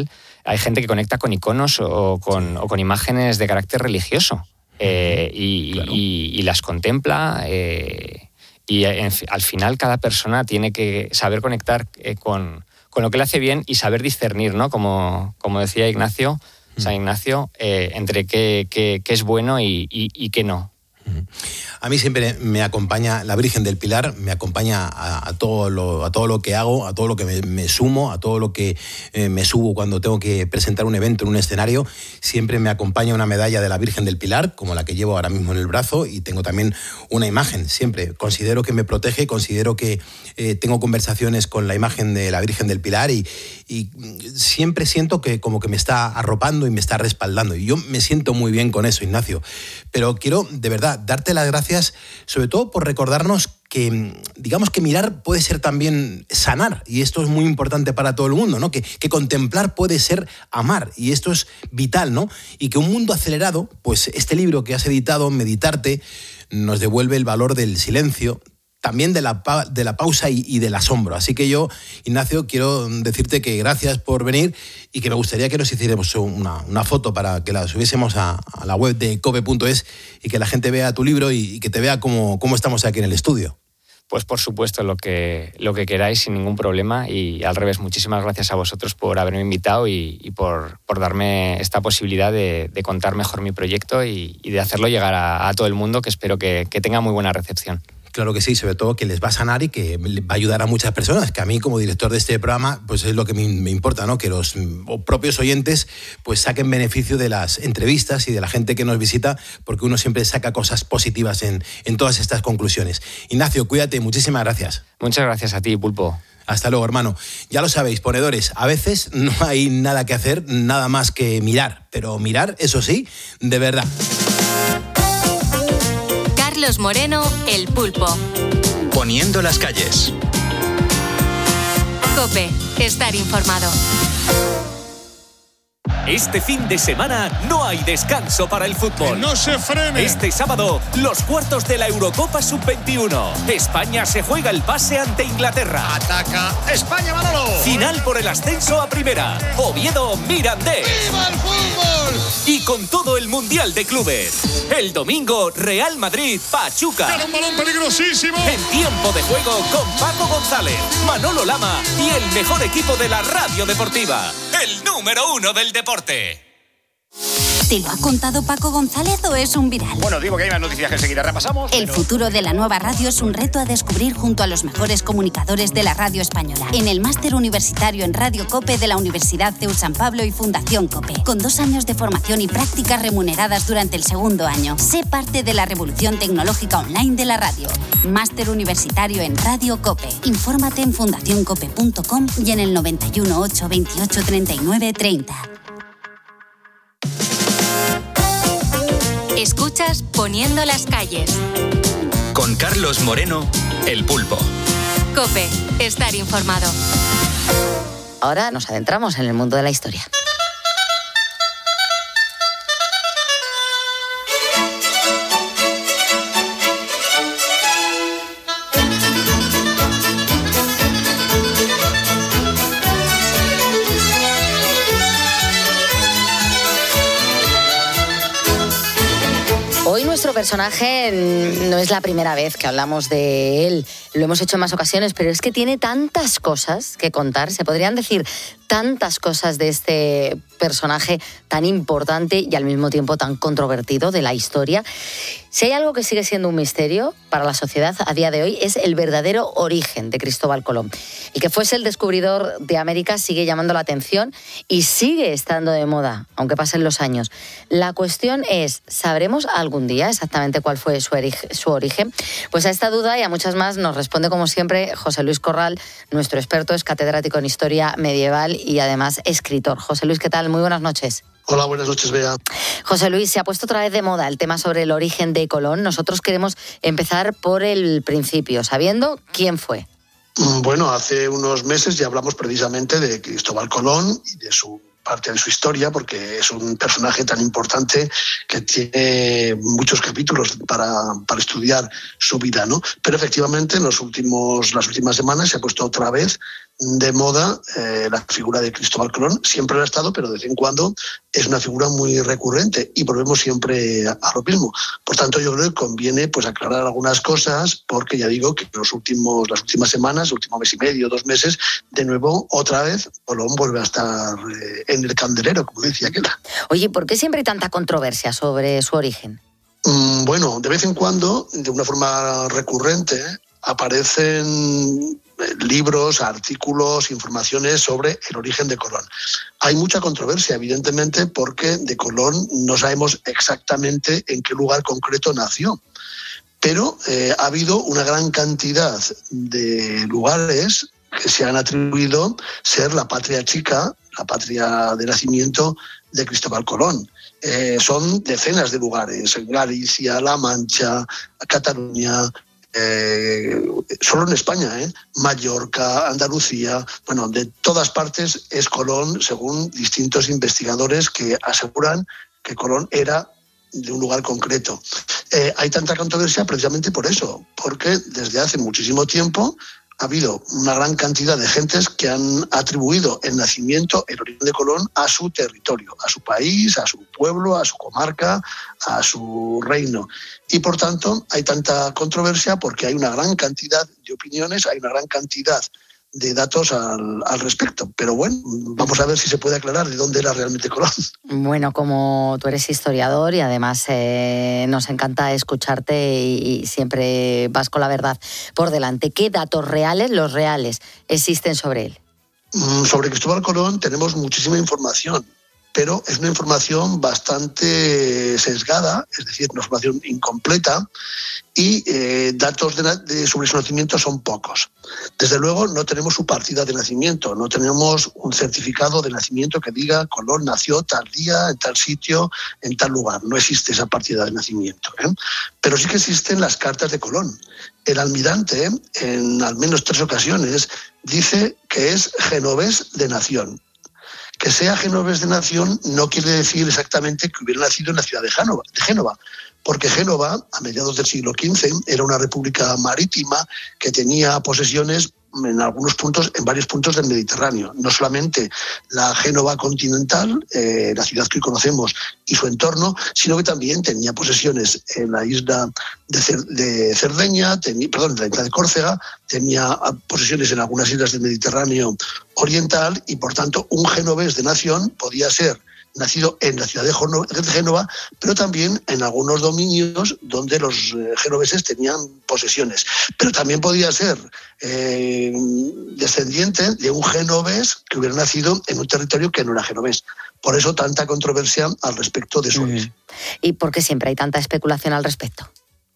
hay gente que conecta con iconos o con, o con imágenes de carácter religioso eh, y, claro. y, y las contempla eh, y en, al final cada persona tiene que saber conectar eh, con, con lo que le hace bien y saber discernir, ¿no? Como, como decía Ignacio, mm. San Ignacio, eh, entre qué, qué, qué es bueno y, y, y qué no.
A mí siempre me acompaña la Virgen del Pilar, me acompaña a, a, todo, lo, a todo lo que hago, a todo lo que me, me sumo, a todo lo que eh, me subo cuando tengo que presentar un evento en un escenario. Siempre me acompaña una medalla de la Virgen del Pilar, como la que llevo ahora mismo en el brazo, y tengo también una imagen, siempre. Considero que me protege, considero que eh, tengo conversaciones con la imagen de la Virgen del Pilar y, y siempre siento que como que me está arropando y me está respaldando. Y yo me siento muy bien con eso, Ignacio. Pero quiero, de verdad, darte las gracias, sobre todo por recordarnos que, digamos que mirar puede ser también sanar, y esto es muy importante para todo el mundo, ¿no? Que, que contemplar puede ser amar, y esto es vital, ¿no? Y que un mundo acelerado, pues este libro que has editado, Meditarte, nos devuelve el valor del silencio, también de la, de la pausa y, y del asombro. Así que yo, Ignacio, quiero decirte que gracias por venir y que me gustaría que nos hiciéramos una, una foto para que la subiésemos a, a la web de cope punto es y que la gente vea tu libro y, y que te vea cómo, cómo estamos aquí en el estudio.
Pues por supuesto, lo que, lo que queráis, sin ningún problema, y al revés, muchísimas gracias a vosotros por haberme invitado y, y por, por darme esta posibilidad de, de contar mejor mi proyecto y, y de hacerlo llegar a, a todo el mundo, que espero que, que tenga muy buena recepción.
Claro que sí, sobre todo que les va a sanar y que va a ayudar a muchas personas, que a mí como director de este programa pues es lo que me, me importa, ¿no? Que los propios oyentes pues saquen beneficio de las entrevistas y de la gente que nos visita, porque uno siempre saca cosas positivas en, en todas estas conclusiones. Ignacio, cuídate, muchísimas gracias.
Muchas gracias a ti, Pulpo.
Hasta luego, hermano. Ya lo sabéis, ponedores, a veces no hay nada que hacer, nada más que mirar, pero mirar, eso sí, de verdad.
Carlos Moreno, El Pulpo.
Poniendo las calles.
COPE, estar informado.
Este fin de semana no hay descanso para el fútbol.
¡Que no se frene!
Este sábado, los cuartos de la Eurocopa sub veintiuno. España se juega el pase ante Inglaterra.
¡Ataca España, Manolo!
Final por el ascenso a primera. Oviedo Mirandés.
¡Viva el fútbol!
Y con todo el Mundial de Clubes. El domingo, Real Madrid Pachuca.
¡Era un balón peligrosísimo!
En tiempo de juego con Paco González, Manolo Lama y el mejor equipo de la radio deportiva. El número uno del deporte.
¿Te lo ha contado Paco González o es un viral?
Bueno, digo que hay más noticias que enseguida repasamos.
El
pero...
futuro de la nueva radio es un reto a descubrir junto a los mejores comunicadores de la radio española. En el máster universitario en Radio COPE de la Universidad C E U San Pablo y Fundación COPE. Con dos años de formación y prácticas remuneradas durante el segundo año. Sé parte de la revolución tecnológica online de la radio. Máster universitario en Radio COPE. Infórmate en fundación cope punto com y en el noventa y uno, ocho, veintiocho, treinta y nueve, treinta.
Escuchas Poniendo las calles.
Con Carlos Moreno, El Pulpo.
COPE, estar informado.
Ahora nos adentramos en el mundo de la historia. Hoy nuestro personaje no es la primera vez que hablamos de él, lo hemos hecho en más ocasiones, pero es que tiene tantas cosas que contar, se podrían decir tantas cosas de este personaje tan importante y al mismo tiempo tan controvertido de la historia. Si hay algo que sigue siendo un misterio para la sociedad a día de hoy es el verdadero origen de Cristóbal Colón. El que fuese el descubridor de América sigue llamando la atención y sigue estando de moda, aunque pasen los años. La cuestión es, ¿sabremos algún día exactamente cuál fue su, erig- su origen? Pues a esta duda y a muchas más nos responde como siempre José Luis Corral, nuestro experto, es catedrático en historia medieval y además escritor. José Luis, ¿qué tal? Muy buenas noches.
Hola, buenas noches, Bea.
José Luis, se ha puesto otra vez de moda el tema sobre el origen de Colón. Nosotros queremos empezar por el principio, sabiendo quién fue.
Bueno, hace unos meses ya hablamos precisamente de Cristóbal Colón y de su parte de su historia, porque es un personaje tan importante que tiene muchos capítulos para, para estudiar su vida, ¿no? Pero efectivamente en los últimos, las últimas semanas se ha puesto otra vez de moda eh, la figura de Cristóbal Colón. Siempre lo ha estado, pero de vez en cuando es una figura muy recurrente y volvemos siempre a, a lo mismo. Por tanto, yo creo que conviene pues aclarar algunas cosas, porque ya digo que los últimos, las últimas semanas, el último mes y medio, dos meses, de nuevo, otra vez, Colón vuelve a estar eh, en el candelero, como decía aquel.
Oye, ¿por qué siempre hay tanta controversia sobre su origen?
Mm, bueno, de vez en cuando, de una forma recurrente, aparecen libros, artículos, informaciones sobre el origen de Colón. Hay mucha controversia, evidentemente, porque de Colón no sabemos exactamente en qué lugar concreto nació. Pero eh, ha habido una gran cantidad de lugares que se han atribuido ser la patria chica, la patria de nacimiento de Cristóbal Colón. Eh, son decenas de lugares, Galicia, La Mancha, Cataluña, Eh, solo en España, ¿eh? Mallorca, Andalucía, bueno, de todas partes es Colón, según distintos investigadores que aseguran que Colón era de un lugar concreto. Eh, hay tanta controversia precisamente por eso, porque desde hace muchísimo tiempo ha habido una gran cantidad de gentes que han atribuido el nacimiento, el origen de Colón, a su territorio, a su país, a su pueblo, a su comarca, a su reino. Y por tanto hay tanta controversia porque hay una gran cantidad de opiniones, hay una gran cantidad de datos al, al respecto. Pero bueno, vamos a ver si se puede aclarar de dónde era realmente Colón.
Bueno, como tú eres historiador y además eh, nos encanta escucharte y, y siempre vas con la verdad por delante, ¿qué datos reales, los reales, existen sobre él?
Mm, sobre Cristóbal Colón tenemos muchísima información, pero es una información bastante sesgada, es decir, una información incompleta, y eh, datos de, de sobre su nacimiento son pocos. Desde luego no tenemos su partida de nacimiento, no tenemos un certificado de nacimiento que diga Colón nació tal día, en tal sitio, en tal lugar. No existe esa partida de nacimiento, ¿eh? Pero sí que existen las cartas de Colón. El almirante, en al menos tres ocasiones, dice que es genovés de nación. Que sea genovés de nación no quiere decir exactamente que hubiera nacido en la ciudad de Génova, de Génova, porque Génova, a mediados del siglo quince, era una república marítima que tenía posesiones en algunos puntos, en varios puntos del Mediterráneo. No solamente la Génova continental, eh, la ciudad que hoy conocemos, y su entorno, sino que también tenía posesiones en la isla de, Cer- de Cerdeña, tenía, perdón, en la isla de Córcega, tenía posesiones en algunas islas del Mediterráneo oriental, y por tanto un genovés de nación podía ser nacido en la ciudad de Génova, pero también en algunos dominios donde los genoveses tenían posesiones. Pero también podía ser eh, descendiente de un genovés que hubiera nacido en un territorio que no era genovés. Por eso tanta controversia al respecto de su origen.
¿Y por qué siempre hay tanta especulación al respecto?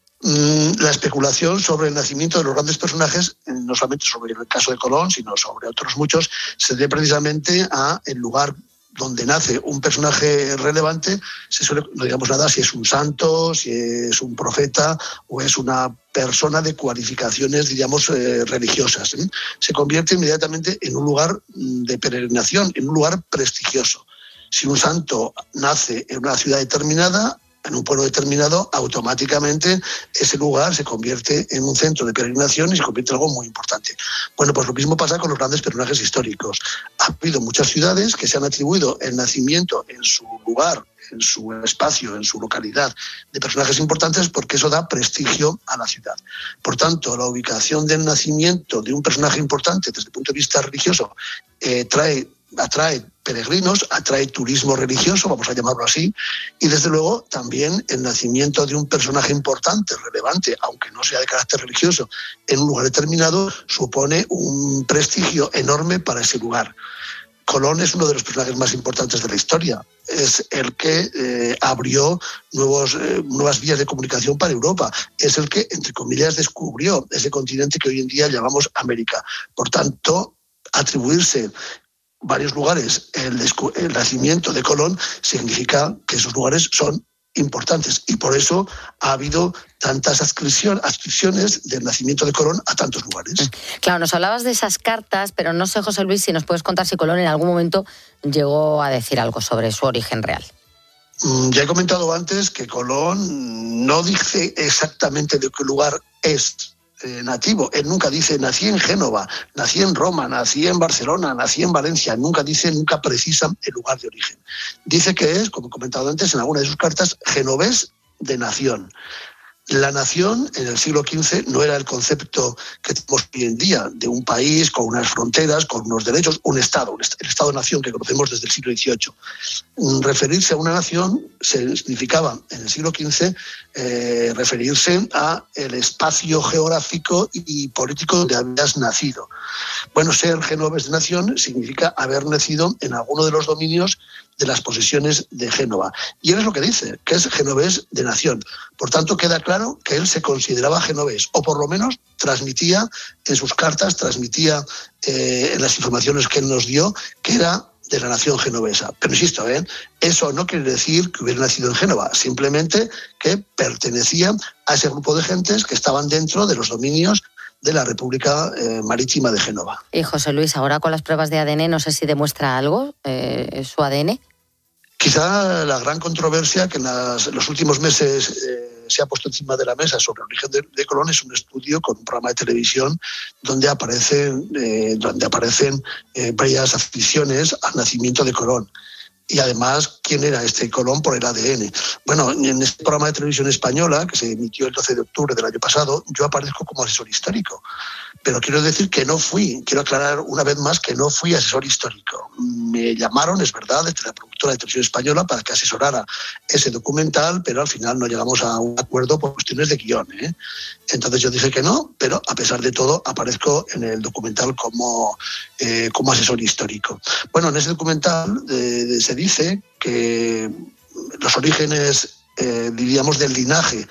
La especulación sobre el nacimiento de los grandes personajes, no solamente sobre el caso de Colón, sino sobre otros muchos, se debe precisamente a el lugar donde nace un personaje relevante. Se suele, no digamos nada si es un santo, si es un profeta o es una persona de cualificaciones, digamos, eh, religiosas, ¿eh? Se convierte inmediatamente en un lugar de peregrinación, en un lugar prestigioso. Si un santo nace en una ciudad determinada, en un pueblo determinado, automáticamente ese lugar se convierte en un centro de peregrinación y se convierte en algo muy importante. Bueno, pues lo mismo pasa con los grandes personajes históricos. Ha habido muchas ciudades que se han atribuido el nacimiento en su lugar, en su espacio, en su localidad, de personajes importantes, porque eso da prestigio a la ciudad. Por tanto, la ubicación del nacimiento de un personaje importante desde el punto de vista religioso eh, trae atrae peregrinos, atrae turismo religioso, vamos a llamarlo así, y desde luego también el nacimiento de un personaje importante, relevante, aunque no sea de carácter religioso, en un lugar determinado, supone un prestigio enorme para ese lugar. Colón es uno de los personajes más importantes de la historia. Es el que eh, abrió nuevos, eh, nuevas vías de comunicación para Europa. Es el que, entre comillas, descubrió ese continente que hoy en día llamamos América. Por tanto, atribuirse varios lugares el, descu- el nacimiento de Colón significa que esos lugares son importantes, y por eso ha habido tantas adscripción, adscripciones del nacimiento de Colón a tantos lugares.
Claro, nos hablabas de esas cartas, pero no sé, José Luis, si nos puedes contar si Colón en algún momento llegó a decir algo sobre su origen real.
Mm, ya he comentado antes que Colón no dice exactamente de qué lugar es. eh, nativo. Él nunca dice nací en Génova, nací en Roma, nací en Barcelona, nací en Valencia. Nunca dice, nunca precisa el lugar de origen. Dice que es, como he comentado antes en alguna de sus cartas, genovés de nación. La nación en el siglo quince no era el concepto que tenemos hoy en día de un país con unas fronteras, con unos derechos, un Estado, el Estado-nación que conocemos desde el siglo dieciocho. Referirse a una nación significaba en el siglo quince eh, referirse a el espacio geográfico y político donde habías nacido. Bueno, ser genovés de nación significa haber nacido en alguno de los dominios de las posesiones de Génova. Y él es lo que dice, que es genovés de nación. Por tanto, queda claro que él se consideraba genovés, o por lo menos transmitía en sus cartas, transmitía eh, en las informaciones que él nos dio, que era de la nación genovesa. Pero insisto, ¿eh? eso no quiere decir que hubiera nacido en Génova, simplemente que pertenecía a ese grupo de gentes que estaban dentro de los dominios de la República eh, Marítima de Génova.
Y José Luis, ahora con las pruebas de A D N, no sé si demuestra algo, eh, su A D N.
Quizá la gran controversia que en, las, en los últimos meses eh, se ha puesto encima de la mesa sobre el origen de, de Colón es un estudio con un programa de televisión donde aparecen, eh, donde aparecen eh, varias aficiones al nacimiento de Colón. Y además, ¿quién era este Colón por el A D N? Bueno, en este programa de televisión española, que se emitió el doce de octubre del año pasado, yo aparezco como asesor histórico. Pero quiero decir que no fui, quiero aclarar una vez más que no fui asesor histórico. Me llamaron, es verdad, desde la productora de televisión española para que asesorara ese documental, pero al final no llegamos a un acuerdo por cuestiones de guión, ¿eh? Entonces yo dije que no, pero a pesar de todo aparezco en el documental como, eh, como asesor histórico. Bueno, en ese documental eh, se dice que los orígenes, eh, diríamos, del linaje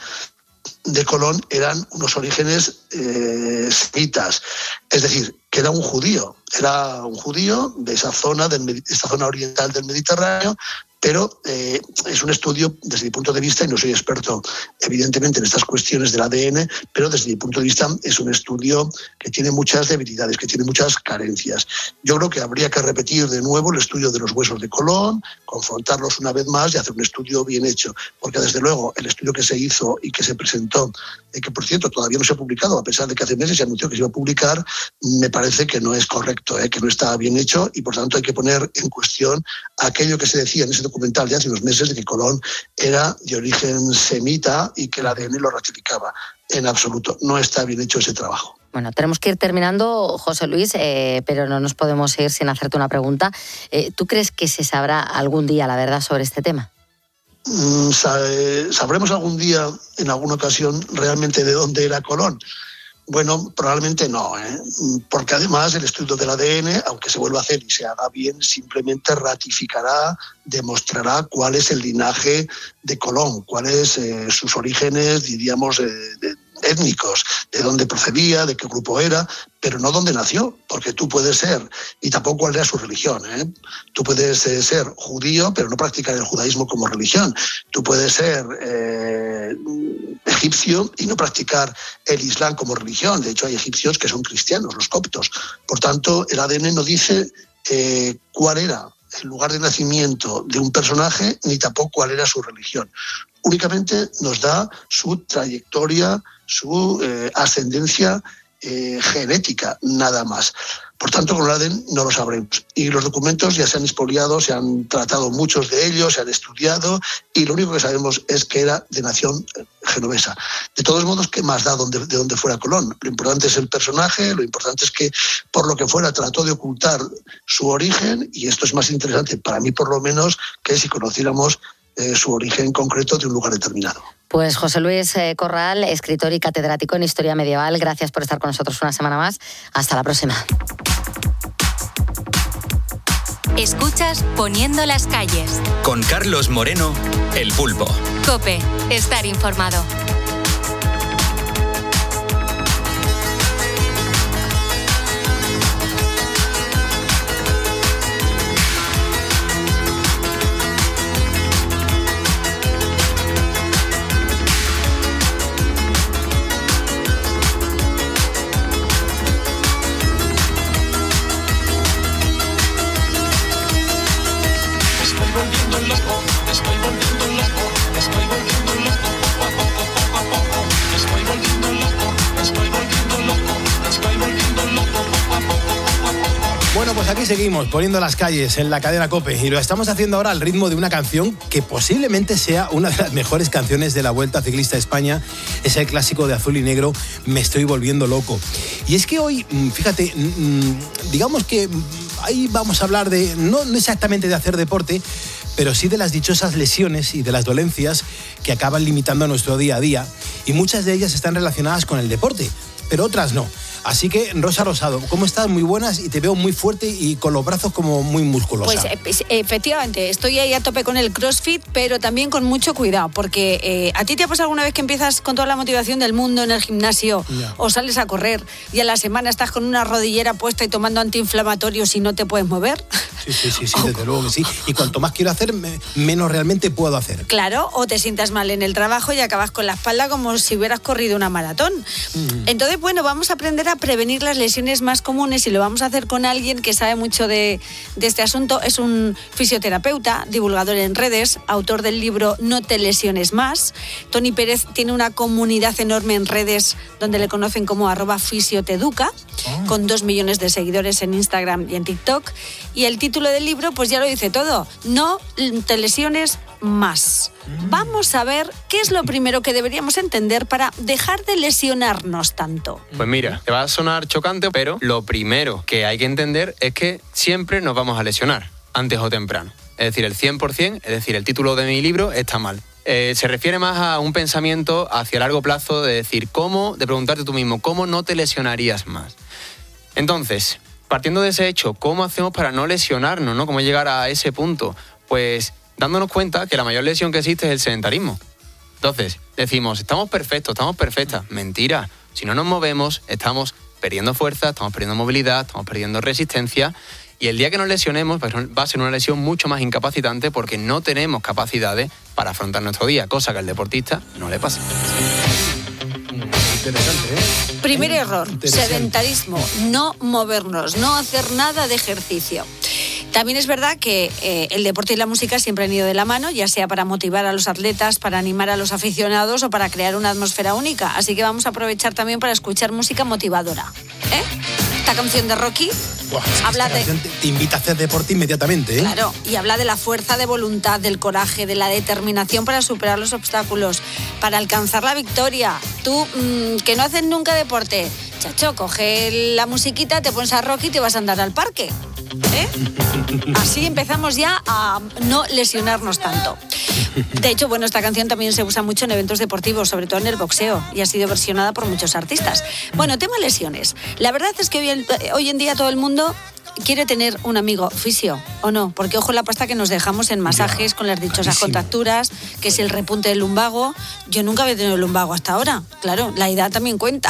de Colón eran unos orígenes eh, semitas, es decir, que era un judío, era un judío de esa zona, de esta zona oriental del Mediterráneo, pero eh, es un estudio desde mi punto de vista, y no soy experto evidentemente en estas cuestiones del A D N, pero desde mi punto de vista es un estudio que tiene muchas debilidades, que tiene muchas carencias. Yo creo que habría que repetir de nuevo el estudio de los huesos de Colón, confrontarlos una vez más y hacer un estudio bien hecho, porque desde luego el estudio que se hizo y que se presentó, eh, que por cierto todavía no se ha publicado, a pesar de que hace meses se anunció que se iba a publicar, me parece que no es correcto, eh, que no está bien hecho, y por tanto hay que poner en cuestión aquello que se decía en ese documental de hace unos meses de que Colón era de origen semita y que el A D N lo ratificaba. En absoluto, no está bien hecho ese trabajo.
Bueno, tenemos que ir terminando, José Luis, eh, pero no nos podemos ir sin hacerte una pregunta. Eh, ¿Tú crees que se sabrá algún día la verdad sobre este tema?
Mm, ¿Sabremos algún día, en alguna ocasión, realmente de dónde era Colón? Bueno, probablemente no, ¿eh? Porque además el estudio del A D N, aunque se vuelva a hacer y se haga bien, simplemente ratificará, demostrará cuál es el linaje de Colón, cuáles eh, sus orígenes, diríamos, eh, de, étnicos, de dónde procedía, de qué grupo era, pero no dónde nació, porque tú puedes ser, y tampoco cuál era su religión, ¿eh? Tú puedes eh, ser judío, pero no practicar el judaísmo como religión. Tú puedes ser eh, egipcio y no practicar el islam como religión. De hecho, hay egipcios que son cristianos, los coptos. Por tanto, el A D N no dice eh, cuál era el lugar de nacimiento de un personaje, ni tampoco cuál era su religión. Únicamente nos da su trayectoria, su eh, ascendencia eh, genética, nada más. Por tanto, con el A D N no lo sabremos. Y los documentos ya se han expoliado, se han tratado muchos de ellos, se han estudiado, y lo único que sabemos es que era de nación genovesa. De todos modos, ¿qué más da donde, de dónde fuera Colón? Lo importante es el personaje, lo importante es que, por lo que fuera, trató de ocultar su origen, y esto es más interesante, para mí por lo menos, que si conociéramos eh, su origen concreto de un lugar determinado.
Pues José Luis Corral, escritor y catedrático en Historia Medieval, gracias por estar con nosotros una semana más. Hasta la próxima.
Escuchas Poniendo las calles.
Con Carlos Moreno, El Pulpo.
COPE, estar informado.
Estoy volviendo loco, estoy volviendo loco, estoy volviendo loco, poco a poco.
pues aquí seguimos poniendo las calles en la cadena COPE y lo estamos haciendo ahora al ritmo de una canción que posiblemente sea una de las mejores canciones de la Vuelta Ciclista a España. Es el clásico de Azul y Negro, Me estoy volviendo loco. Y es que hoy, fíjate, digamos que ahí vamos a hablar de, no exactamente de hacer deporte, pero sí de las dichosas lesiones y de las dolencias que acaban limitando nuestro día a día, y muchas de ellas están relacionadas con el deporte, pero otras no. Así que, Rosa Rosado, ¿cómo estás? Muy buenas, y te veo muy fuerte y con los brazos como muy musculosa.
Pues efectivamente, estoy ahí a tope con el CrossFit, pero también con mucho cuidado, porque eh, ¿a ti te ha pasado alguna vez que empiezas con toda la motivación del mundo en el gimnasio yeah. o sales a correr y a la semana estás con una rodillera puesta y tomando antiinflamatorios y no te puedes mover?
Sí, sí, sí, sí, desde luego que sí. Y cuanto más quiero hacer, menos realmente puedo hacer.
Claro, o te sientas mal en el trabajo y acabas con la espalda como si hubieras corrido una maratón. Mm. Entonces, bueno, vamos a aprender a prevenir las lesiones más comunes y lo vamos a hacer con alguien que sabe mucho de, de este asunto. Es un fisioterapeuta, divulgador en redes, autor del libro No te lesiones más. Toni Pérez tiene una comunidad enorme en redes donde le conocen como arroba fisioteduca, oh. con dos millones de seguidores en Instagram y en TikTok. Y el título del libro pues ya lo dice todo: No te lesiones más. Vamos a ver qué es lo primero que deberíamos entender para dejar de lesionarnos tanto.
Pues mira, te va a sonar chocante, pero lo primero que hay que entender es que siempre nos vamos a lesionar, antes o temprano. Es decir, el cien por ciento, es decir, el título de mi libro está mal. Eh, se refiere más a un pensamiento hacia largo plazo de decir cómo, de preguntarte tú mismo, ¿cómo no te lesionarías más? Entonces, partiendo de ese hecho, ¿cómo hacemos para no lesionarnos, ¿no? ¿Cómo llegar a ese punto? Pues dándonos cuenta que la mayor lesión que existe es el sedentarismo. Entonces, decimos, estamos perfectos, estamos perfectas. Mentira. Si no nos movemos, estamos perdiendo fuerza, estamos perdiendo movilidad, estamos perdiendo resistencia. Y el día que nos lesionemos, pues va a ser una lesión mucho más incapacitante porque no tenemos capacidades para afrontar nuestro día, cosa que al deportista no le pasa.
Interesante, ¿eh?
Primer error, sedentarismo, no movernos, no hacer nada de ejercicio. También es verdad que eh, el deporte y la música siempre han ido de la mano, ya sea para motivar a los atletas, para animar a los aficionados o para crear una atmósfera única. Así que vamos a aprovechar también para escuchar música motivadora. ¿Eh? Esta canción de Rocky
Buah, es que
habla
esta
de...
canción te, te invita a hacer deporte inmediatamente, ¿eh?
Claro, y habla de la fuerza de voluntad, del coraje, de la determinación para superar los obstáculos, para alcanzar la victoria. Tú, mmm, que no haces nunca deporte, chacho, coge la musiquita, te pones a Rocky y te vas a andar al parque. ¿Eh? Así empezamos ya a no lesionarnos tanto. De hecho, bueno, esta canción también se usa mucho en eventos deportivos, sobre todo en el boxeo, y ha sido versionada por muchos artistas. Bueno, tema lesiones. La verdad es que hoy, hoy en día todo el mundo quiere tener un amigo fisio, ¿o no? Porque ojo la pasta que nos dejamos en masajes, ya, con las dichosas clarísimo. Contracturas, que es el repunte del lumbago. Yo nunca había tenido el lumbago hasta ahora. Claro, la edad también cuenta.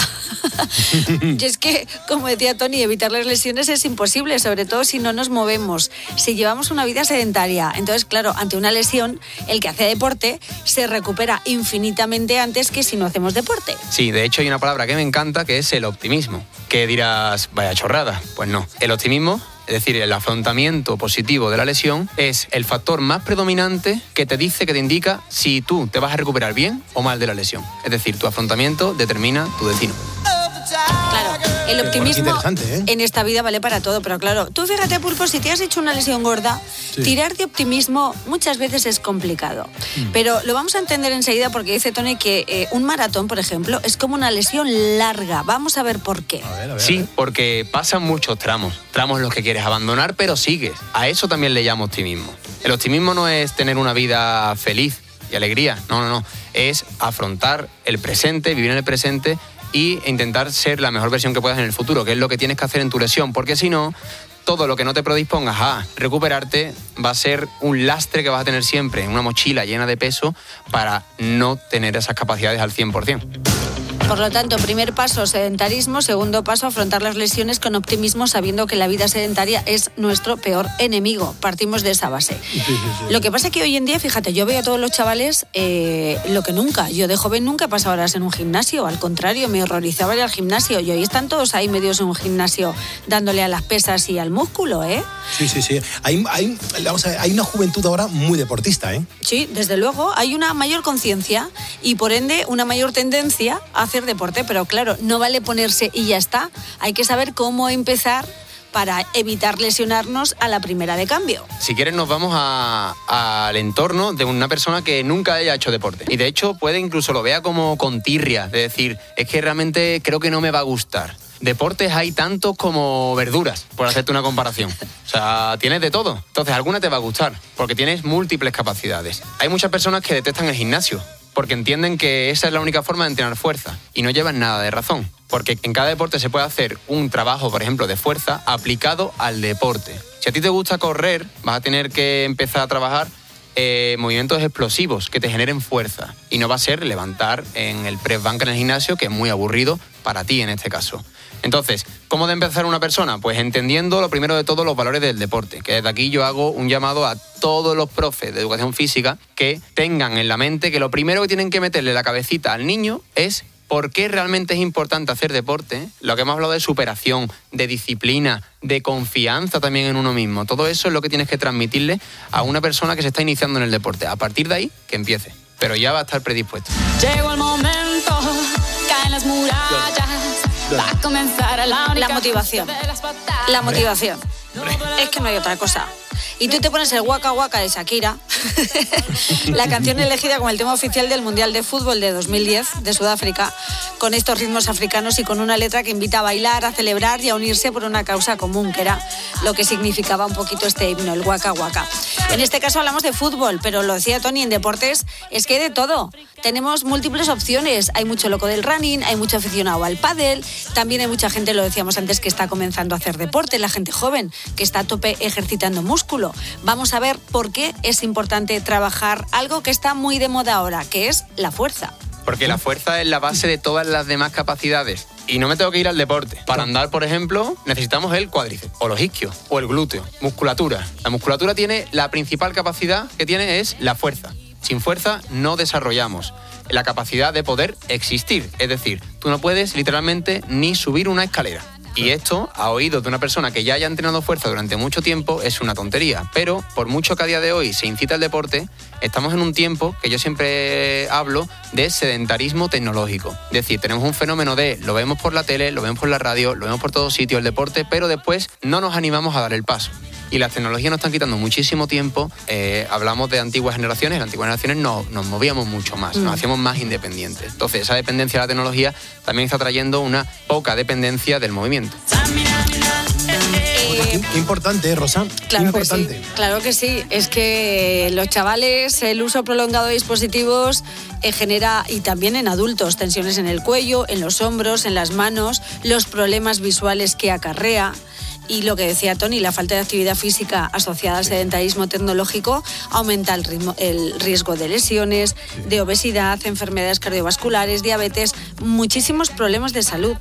Y es que, como decía Toni, evitar las lesiones es imposible, sobre todo si no nos movemos, si llevamos una vida sedentaria. Entonces, claro, ante una lesión, el que hace deporte se recupera infinitamente antes que si no hacemos deporte.
Sí, de hecho hay una palabra que me encanta, que es el optimismo. Que dirás, vaya chorrada. Pues no, el optimismo, es decir, el afrontamiento positivo de la lesión, es el factor más predominante que te dice, que te indica si tú te vas a recuperar bien o mal de la lesión. Es decir, tu afrontamiento determina tu destino.
Claro, el optimismo
¿eh?
en esta vida vale para todo, pero claro, tú fíjate, Pulpo, si te has hecho una lesión gorda, sí. tirar de optimismo muchas veces es complicado. Mm. Pero lo vamos a entender enseguida porque dice Toni que eh, un maratón, por ejemplo, es como una lesión larga. Vamos a ver por qué.
A ver, a ver,
sí,
a ver.
porque pasan muchos tramos, tramos en los que quieres abandonar, pero sigues. A eso también le llamo optimismo. El optimismo no es tener una vida feliz y alegría, no, no, no. Es afrontar el presente, vivir en el presente y intentar ser la mejor versión que puedas en el futuro, que es lo que tienes que hacer en tu lesión, porque si no, todo lo que no te predispongas a recuperarte va a ser un lastre que vas a tener siempre, una mochila llena de peso para no tener esas capacidades al cien por ciento.
Por lo tanto, primer paso, sedentarismo. Segundo paso, afrontar las lesiones con optimismo, sabiendo que la vida sedentaria es nuestro peor enemigo. Partimos de esa base. Sí, sí, sí. Lo que pasa es que hoy en día, fíjate, yo veo a todos los chavales eh, lo que nunca. Yo de joven nunca he pasado horas en un gimnasio. Al contrario, me horrorizaba ir al gimnasio. Y hoy están todos ahí medios en un gimnasio dándole a las pesas y al músculo, ¿eh?
Sí, sí, sí. Hay, hay, vamos a ver, hay una juventud ahora muy deportista, ¿eh?
Sí, desde luego. Hay una mayor conciencia y, por ende, una mayor tendencia a hacer deporte, pero claro, no vale ponerse y ya está. Hay que saber cómo empezar para evitar lesionarnos a la primera de cambio.
Si quieres nos vamos a, al entorno de una persona que nunca haya hecho deporte. Y de hecho puede incluso lo vea como con tirria, de decir, es que realmente creo que no me va a gustar. Deportes hay tantos como verduras, por hacerte una comparación. O sea, tienes de todo. Entonces, alguna te va a gustar, porque tienes múltiples capacidades. Hay muchas personas que detestan el gimnasio, porque entienden que esa es la única forma de entrenar fuerza, y no llevan nada de razón. Porque en cada deporte se puede hacer un trabajo, por ejemplo, de fuerza aplicado al deporte. Si a ti te gusta correr, vas a tener que empezar a trabajar eh, movimientos explosivos que te generen fuerza. Y no va a ser levantar en el press banca en el gimnasio, que es muy aburrido para ti en este caso. Entonces, ¿cómo debe empezar una persona? Pues entendiendo lo primero de todo los valores del deporte, que desde aquí yo hago un llamado a todos los profes de educación física que tengan en la mente que lo primero que tienen que meterle la cabecita al niño es por qué realmente es importante hacer deporte. Lo que hemos hablado de superación, de disciplina, de confianza también en uno mismo. Todo eso es lo que tienes que transmitirle a una persona que se está iniciando en el deporte. A partir de ahí, que empiece. Pero ya va a estar predispuesto.
Llegó el momento, caen las murallas. Va a comenzar a la
La motivación. La motivación. Es que no hay otra cosa. Y tú te pones el Waka Waka de Shakira, la canción elegida como el tema oficial del Mundial de Fútbol de dos mil diez de Sudáfrica, con estos ritmos africanos y con una letra que invita a bailar, a celebrar y a unirse por una causa común, que era lo que significaba un poquito este himno, el Waka Waka. En este caso hablamos de fútbol, pero lo decía Tony, en deportes es que hay de todo. Tenemos múltiples opciones. Hay mucho loco del running, hay mucho aficionado al pádel, también hay mucha gente, lo decíamos antes, que está comenzando a hacer deporte, la gente joven, que está a tope ejercitando músculo. Vamos a ver por qué es importante trabajar algo que está muy de moda ahora, que es la fuerza.
Porque la fuerza es la base de todas las demás capacidades. Y no me tengo que ir al deporte. Para andar, por ejemplo, necesitamos el cuádriceps, o los isquios, o el glúteo. Musculatura. La musculatura tiene, la principal capacidad que tiene es la fuerza. Sin fuerza no desarrollamos la capacidad de poder existir. Es decir, tú no puedes literalmente ni subir una escalera. Y esto, a oídos de una persona que ya haya entrenado fuerza durante mucho tiempo, es una tontería. Pero, por mucho que a día de hoy se incita el deporte, estamos en un tiempo que yo siempre hablo de sedentarismo tecnológico. Es decir, tenemos un fenómeno de, lo vemos por la tele, lo vemos por la radio, lo vemos por todos sitios, el deporte, pero después no nos animamos a dar el paso. Y las tecnologías nos están quitando muchísimo tiempo. Eh, hablamos de antiguas generaciones, en las antiguas generaciones no, nos movíamos mucho más, nos hacíamos más independientes. Entonces, esa dependencia de la tecnología también está trayendo una poca dependencia del movimiento.
Qué, qué importante, ¿eh, Rosa?
Claro
importante.
que sí, claro que sí. Es que los chavales, el uso prolongado de dispositivos eh, genera, y también en adultos, tensiones en el cuello, en los hombros, en las manos, los problemas visuales que acarrea. Y lo que decía Tony, la falta de actividad física asociada al sedentarismo tecnológico aumenta el, ritmo, el riesgo de lesiones, de obesidad, enfermedades cardiovasculares, diabetes, muchísimos problemas de salud.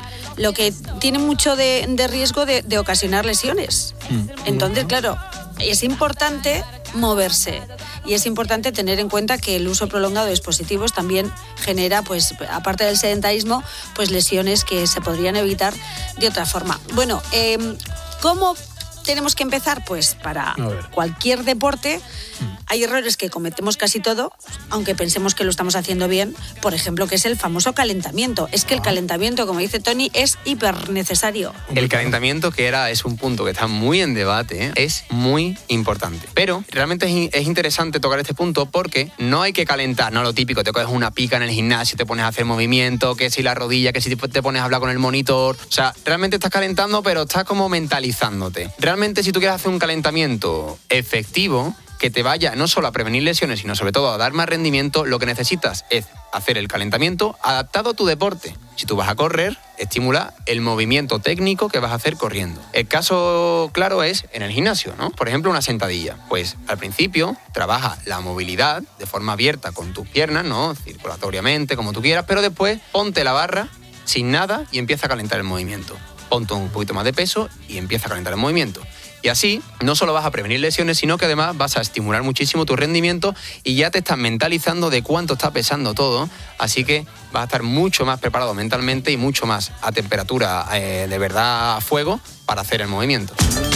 Lo que tiene mucho de, de riesgo de, de ocasionar lesiones. Entonces, claro, es importante moverse y es importante tener en cuenta que el uso prolongado de dispositivos también genera, pues, aparte del sedentarismo, pues lesiones que se podrían evitar de otra forma. Bueno, eh, ¿cómo tenemos que empezar? Pues para cualquier deporte hay errores que cometemos casi todo, aunque pensemos que lo estamos haciendo bien, por ejemplo, que es el famoso calentamiento. Es que el calentamiento, como dice Tony, es hiper necesario.
El calentamiento, que era, es un punto que está muy en debate, ¿eh? Es muy importante. Pero realmente es, es interesante tocar este punto porque no hay que calentar, no lo típico, te coges una pica en el gimnasio, te pones a hacer movimiento, que si la rodilla, que si te pones a hablar con el monitor. O sea, realmente estás calentando, pero estás como mentalizándote. Realmente, si tú quieres hacer un calentamiento efectivo, que te vaya no solo a prevenir lesiones, sino sobre todo a dar más rendimiento, lo que necesitas es hacer el calentamiento adaptado a tu deporte. Si tú vas a correr, estimula el movimiento técnico que vas a hacer corriendo. El caso claro es en el gimnasio, ¿no? Por ejemplo, una sentadilla. Pues al principio trabaja la movilidad de forma abierta con tus piernas, ¿no? Circulatoriamente, como tú quieras, pero después ponte la barra sin nada y empieza a calentar el movimiento. Ponte un poquito más de peso y empieza a calentar el movimiento. Y así no solo vas a prevenir lesiones, sino que además vas a estimular muchísimo tu rendimiento y ya te estás mentalizando de cuánto está pesando todo. Así que vas a estar mucho más preparado mentalmente y mucho más a temperatura eh, de verdad a fuego para hacer el movimiento.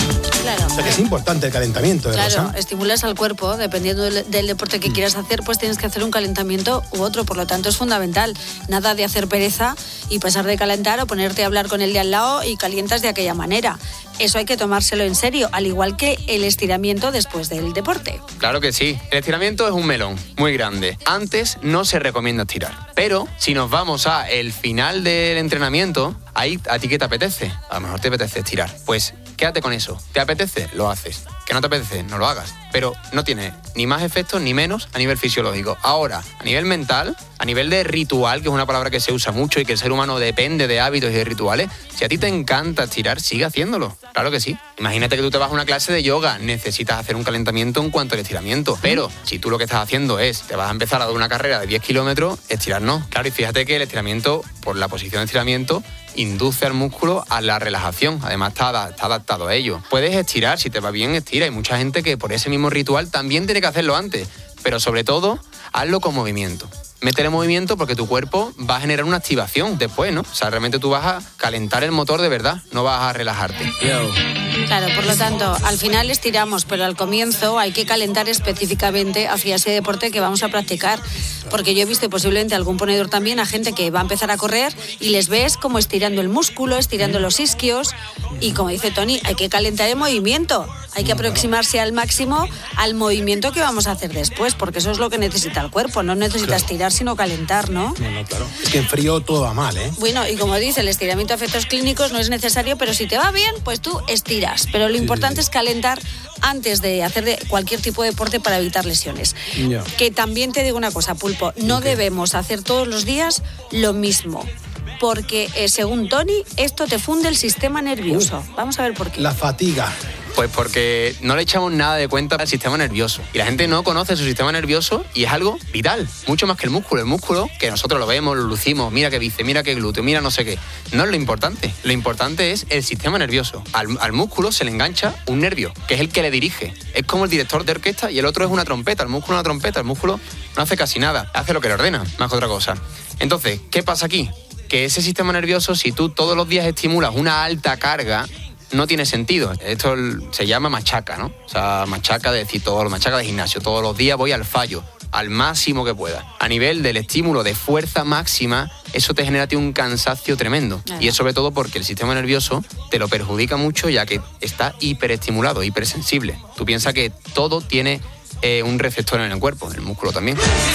Claro.
O sea que es importante el calentamiento, ¿eh,
Claro,
Rosa?
estimulas al cuerpo, dependiendo del, del deporte que quieras hacer, pues tienes que hacer un calentamiento u otro, por lo tanto es fundamental. Nada de hacer pereza y pasar de calentar o ponerte a hablar con el de al lado y calientas de aquella manera. Eso hay que tomárselo en serio, al igual que el estiramiento después del deporte.
Claro que sí. El estiramiento es un melón muy grande. Antes no se recomienda estirar. Pero si nos vamos a el final del entrenamiento, ahí a ti ¿qué te apetece? A lo mejor te apetece estirar. Pues quédate con eso. ¿Te apetece? Lo haces. ¿Que no te apetece? No lo hagas. Pero no tiene ni más efectos ni menos a nivel fisiológico. Ahora, a nivel mental, a nivel de ritual, que es una palabra que se usa mucho y que el ser humano depende de hábitos y de rituales, si a ti te encanta estirar, sigue haciéndolo. Claro que sí. Imagínate que tú te vas a una clase de yoga, necesitas hacer un calentamiento en cuanto al estiramiento. Pero si tú lo que estás haciendo es, te vas a empezar a dar una carrera de diez kilómetros, estirar no. Claro, y fíjate que el estiramiento, por la posición de estiramiento, induce al músculo a la relajación. Además, está, está adaptado a ello. Puedes estirar, si te va bien, estira. Hay mucha gente que por ese mismo ritual también tiene que hacerlo antes. Pero sobre todo, hazlo con movimiento. Métele movimiento porque tu cuerpo va a generar una activación después, ¿no? O sea, realmente tú vas a calentar el motor de verdad, no vas a relajarte.
Claro, por lo tanto, al final estiramos, pero al comienzo hay que calentar específicamente hacia ese deporte que vamos a practicar. Porque yo he visto, y posiblemente algún ponedor también, a gente que va a empezar a correr y les ves como estirando el músculo, estirando los isquios. Y como dice Tony, hay que calentar el movimiento. Hay que aproximarse al máximo al movimiento que vamos a hacer después, porque eso es lo que necesita el cuerpo. No necesita claro. estirar, sino calentar, ¿no?
No, no, claro. Es que en frío todo va mal, ¿eh?
Bueno, y como dice, el estiramiento a efectos clínicos no es necesario, pero si te va bien, pues tú estiras. Pero lo sí, importante sí. es calentar antes de hacer de cualquier tipo de deporte para evitar lesiones. Yeah. Que también te digo una cosa, Pulpo, no okay. debemos hacer todos los días lo mismo. Porque, eh, según Tony, esto te funde el sistema nervioso. Uh, Vamos a ver por qué.
La fatiga.
Pues porque no le echamos nada de cuenta al sistema nervioso. Y la gente no conoce su sistema nervioso y es algo vital, mucho más que el músculo. El músculo, que nosotros lo vemos, lo lucimos, mira que bíceps, mira que glúteo, mira no sé qué. No es lo importante. Lo importante es el sistema nervioso. Al, al músculo se le engancha un nervio, que es el que le dirige. Es como el director de orquesta y el otro es una trompeta. El músculo es una trompeta, el músculo no hace casi nada. Hace lo que le ordena, más que otra cosa. Entonces, ¿qué pasa aquí? Que ese sistema nervioso, si tú todos los días estimulas una alta carga, no tiene sentido. Esto se llama machaca, ¿no? O sea, machaca de decir todo, machaca de gimnasio. Todos los días voy al fallo, al máximo que pueda. A nivel del estímulo de fuerza máxima, eso te genera un cansancio tremendo. Ajá. Y es sobre todo porque el sistema nervioso te lo perjudica mucho, ya que está hiperestimulado, hipersensible. Tú piensas que todo tiene eh, un receptor en el cuerpo, el músculo también.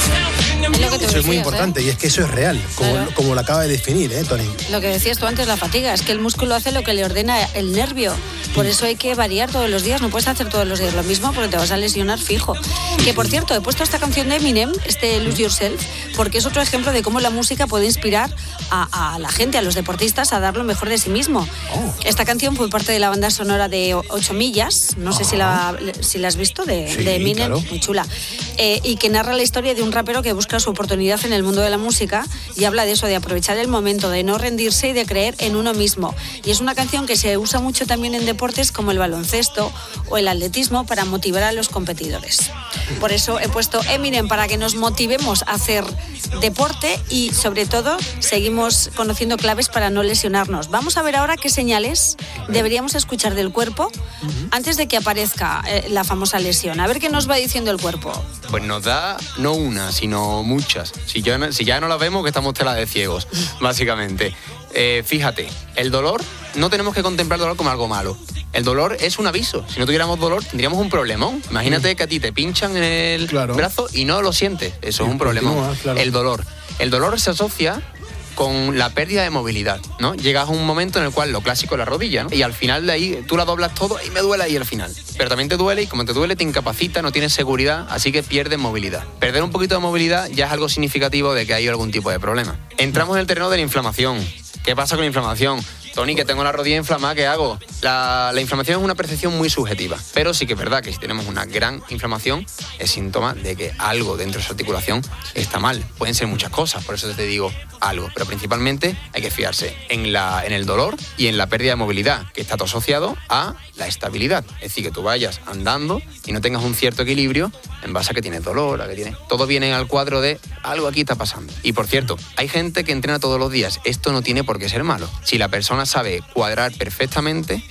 Es lo que te
eso
decías,
es muy importante, ¿eh? Y es que eso es real, como, claro. como lo acaba de definir, ¿eh, Tony?
Lo que decías tú antes, la fatiga, es que el músculo hace lo que le ordena el nervio. Por eso hay que variar todos los días, no puedes hacer todos los días lo mismo porque te vas a lesionar fijo. Que por cierto, he puesto esta canción de Eminem, este Lose Yourself, porque es otro ejemplo de cómo la música puede inspirar a, a la gente, a los deportistas, a dar lo mejor de sí mismo. Oh. Esta canción fue parte de la banda sonora de ocho millas, no sé oh. si, la, si la has visto, de,
sí,
de Eminem,
claro.
muy chula, eh, y que narra la historia de un rapero que busca su oportunidad en el mundo de la música y habla de eso, de aprovechar el momento, de no rendirse y de creer en uno mismo. Y es una canción que se usa mucho también en deportes como el baloncesto o el atletismo para motivar a los competidores. Por eso he puesto Eminem, para que nos motivemos a hacer deporte y sobre todo seguimos conociendo claves para no lesionarnos. Vamos a ver ahora qué señales deberíamos escuchar del cuerpo antes de que aparezca eh, la famosa lesión. A ver qué nos va diciendo el cuerpo.
Pues nos da no una, sino muchas. Si ya, si ya no la vemos, que estamos tela de ciegos, básicamente. Eh, fíjate, el dolor, no tenemos que contemplar el dolor como algo malo. El dolor es un aviso. Si no tuviéramos dolor, tendríamos un problemón. Imagínate que a ti te pinchan en el claro. brazo y no lo sientes. Eso sí, es un problemón. Continúa, claro. El dolor. El dolor se asocia con la pérdida de movilidad, ¿no? Llegas a un momento en el cual lo clásico es la rodilla, ¿no? Y al final de ahí tú la doblas todo y me duele ahí al final. Pero también te duele y como te duele te incapacita, no tienes seguridad, así que pierdes movilidad. Perder un poquito de movilidad ya es algo significativo de que hay algún tipo de problema. Entramos en el terreno de la inflamación. ¿Qué pasa con la inflamación? Tony, que tengo la rodilla inflamada, ¿qué hago? La, la inflamación es una percepción muy subjetiva, pero sí que es verdad que si tenemos una gran inflamación es síntoma de que algo dentro de esa articulación está mal. Pueden ser muchas cosas, por eso te digo algo, pero principalmente hay que fiarse en, la, en el dolor y en la pérdida de movilidad, que está todo asociado a la estabilidad. Es decir, que tú vayas andando y no tengas un cierto equilibrio en base a que tienes dolor, a que tienes... Todo viene al cuadro de algo aquí está pasando. Y por cierto, hay gente que entrena todos los días. Esto no tiene por qué ser malo. Si la persona sabe cuadrar perfectamente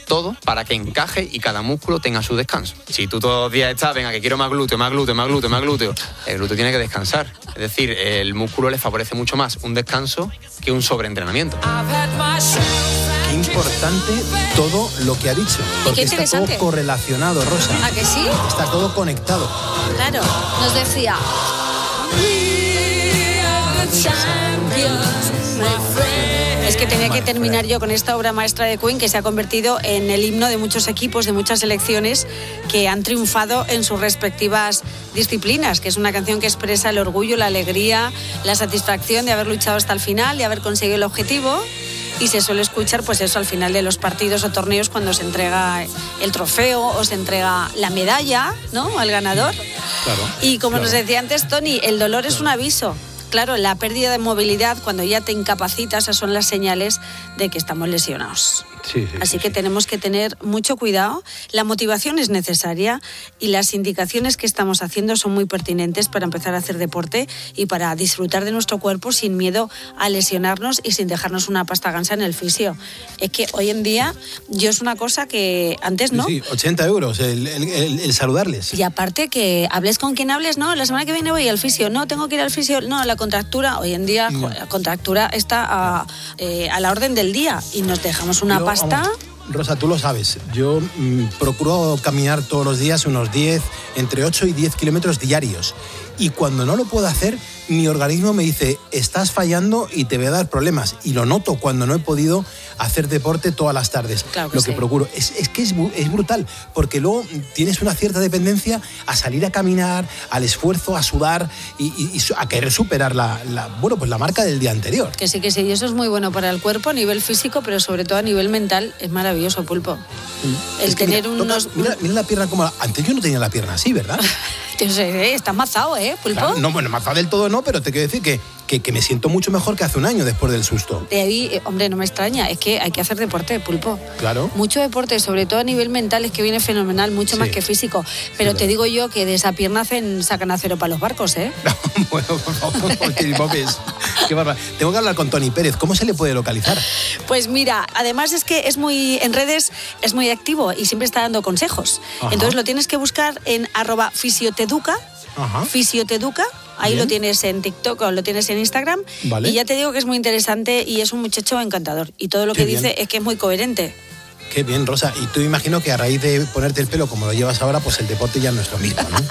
todo para que encaje y cada músculo tenga su descanso. Si tú todos los días estás, venga, que quiero más glúteo, más glúteo, más glúteo, más glúteo, el glúteo tiene que descansar. Es decir, el músculo le favorece mucho más un descanso que un sobreentrenamiento.
Qué importante todo lo que ha dicho, porque está todo correlacionado, Rosa.
¿A que sí?
Está todo conectado.
Claro, nos decía... Es que tenía que terminar yo con esta obra maestra de Queen, que se ha convertido en el himno de muchos equipos, de muchas selecciones que han triunfado en sus respectivas disciplinas, que es una canción que expresa el orgullo, la alegría, la satisfacción de haber luchado hasta el final, de haber conseguido el objetivo. Y se suele escuchar, pues eso, al final de los partidos o torneos, cuando se entrega el trofeo o se entrega la medalla, ¿no?, al ganador.
Claro.
Y como
claro.
nos decía antes Tony, el dolor es un aviso. Claro, la pérdida de movilidad, cuando ya te incapacitas, esas son las señales de que estamos lesionados.
Sí, sí,
Así
sí,
que
sí.
tenemos que tener mucho cuidado. La motivación es necesaria y las indicaciones que estamos haciendo son muy pertinentes para empezar a hacer deporte y para disfrutar de nuestro cuerpo sin miedo a lesionarnos y sin dejarnos una pasta gansa en el fisio. Es que hoy en día yo es una cosa que antes no.
Sí, sí, ochenta euros el, el, el, el saludarles.
Y aparte que hables con quien hables, no, la semana que viene voy al fisio, no, tengo que ir al fisio, no, la contractura, hoy en día no. La contractura está a, eh, a la orden del día y nos dejamos una
Yo,
pasta.
Vamos, Rosa, tú lo sabes, yo mmm, procuro caminar todos los días unos diez, entre ocho y diez kilómetros diarios. Y cuando no lo puedo hacer, mi organismo me dice, estás fallando y te voy a dar problemas. Y lo noto cuando no he podido hacer deporte todas las tardes.
Claro que
lo que
sí.
procuro. Es, es que es, es brutal, porque luego tienes una cierta dependencia a salir a caminar, al esfuerzo, a sudar y, y, y a querer superar la, la, bueno, pues la marca del día anterior.
Que sí, que sí, y eso es muy bueno para el cuerpo a nivel físico, pero sobre todo a nivel mental es maravilloso, Pulpo.
Mm.
El
Es que
tener
mira,
unos...
toca, mira, mira la pierna como... Antes yo no tenía la pierna así, ¿verdad?
Yo sé, está mazado, ¿eh, Pulpo?
Claro, no, bueno, mazado del todo no, pero te quiero decir que, que, que me siento mucho mejor que hace un año después del susto.
De ahí, eh, hombre, no me extraña, es que hay que hacer deporte, Pulpo.
Claro.
Mucho deporte, sobre todo a nivel mental, es que viene fenomenal, mucho
Sí.
más que físico. Pero
Sí,
te digo yo que de esa pierna hacen, sacan acero para los barcos, ¿eh?
Bueno, por favor, Popes. Qué bárbaro. Tengo que hablar con Tony Pérez. ¿Cómo se le puede localizar?
Pues mira, además es que es muy, en redes es muy activo y siempre está dando consejos.
Ajá.
Entonces lo tienes que buscar en arroba fisioteduca,
Ajá.
fisioteduca. Ahí
Bien.
lo tienes en TikTok o lo tienes en Instagram.
Vale.
Y ya te digo que es muy interesante y es un muchacho encantador. Y todo lo
Qué
que
bien.
dice es que es muy coherente.
Qué bien, Rosa. Y tú imagino que a raíz de ponerte el pelo como lo llevas ahora, pues el deporte ya no es lo mismo, ¿no?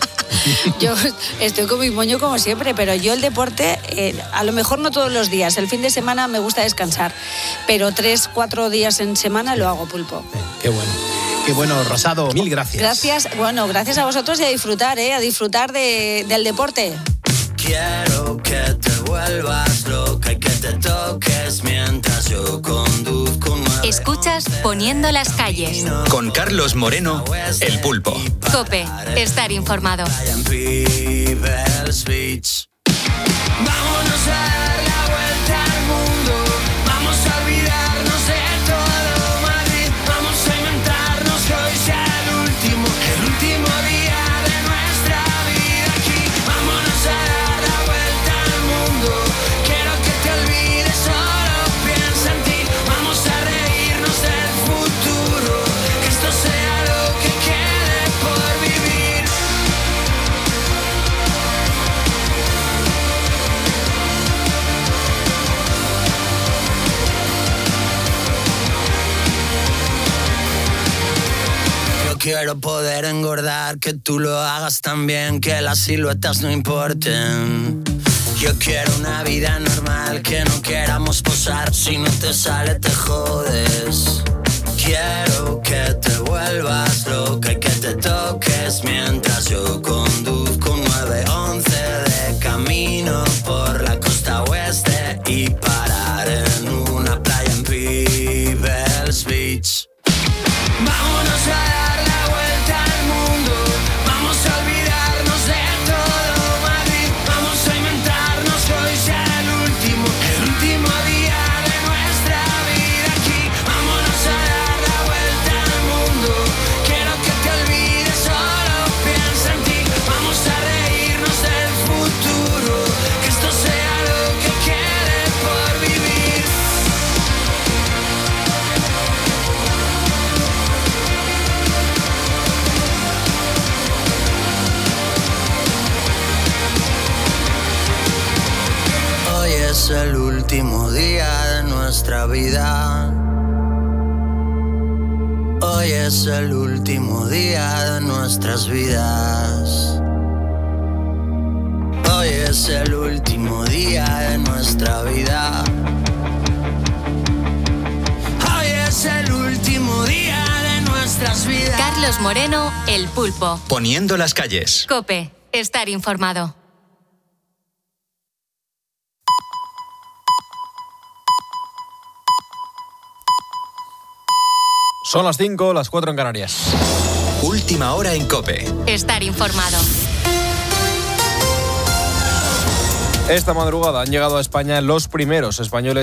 Yo estoy con mi moño como siempre, pero yo el deporte, eh, a lo mejor no todos los días. El fin de semana me gusta descansar, pero tres, cuatro días en semana lo hago, Pulpo.
Qué bueno. Qué bueno, Rosado. Mil gracias.
Gracias, bueno, gracias a vosotros y a disfrutar, ¿eh? A disfrutar de, del deporte.
Quiero que te vuelvas loca y que te toques mientras yo conduzco.
Escuchas Poniendo las calles.
Con Carlos Moreno, El Pulpo.
COPE, estar informado.
Vámonos a dar la vuelta al mundo. Vamos a olvidarnos de todo Madrid. Vamos a inventarnos que hoy sea el último, el último día de nuestra vida aquí. Vámonos a dar la vuelta al mundo. Quiero que te olvides, solo piensa en ti. Vamos a reírnos del futuro, que esto sea lo que quede por vivir. Yo quiero poder engordar, que tú lo hagas también, que las siluetas no importen. Yo quiero una vida normal, que no queramos posar, si no te sale te jodes. Quiero que te vuelvas loca y que te toques mientras yo conduzco un nueve once de camino por la costa oeste y parar en una playa en People's Beach. Vámonos a dar la vuelta al mundo, vamos a olvidarnos de todo Madrid, vamos a inventarnos que hoy sea el último, el último día de nuestra vida aquí. Vámonos a dar la vuelta al mundo, quiero que te olvides, solo piensa en ti. último día de nuestra vida. Hoy es el último día de nuestras vidas. Hoy es el último día de nuestra vida. Hoy es el último día de nuestras vidas.
Carlos Moreno, El Pulpo.
Poniendo las calles.
COPE. Estar informado.
Son las cinco, las cuatro en Canarias.
Última hora en COPE.
Estar informado.
Esta madrugada han llegado a España los primeros españoles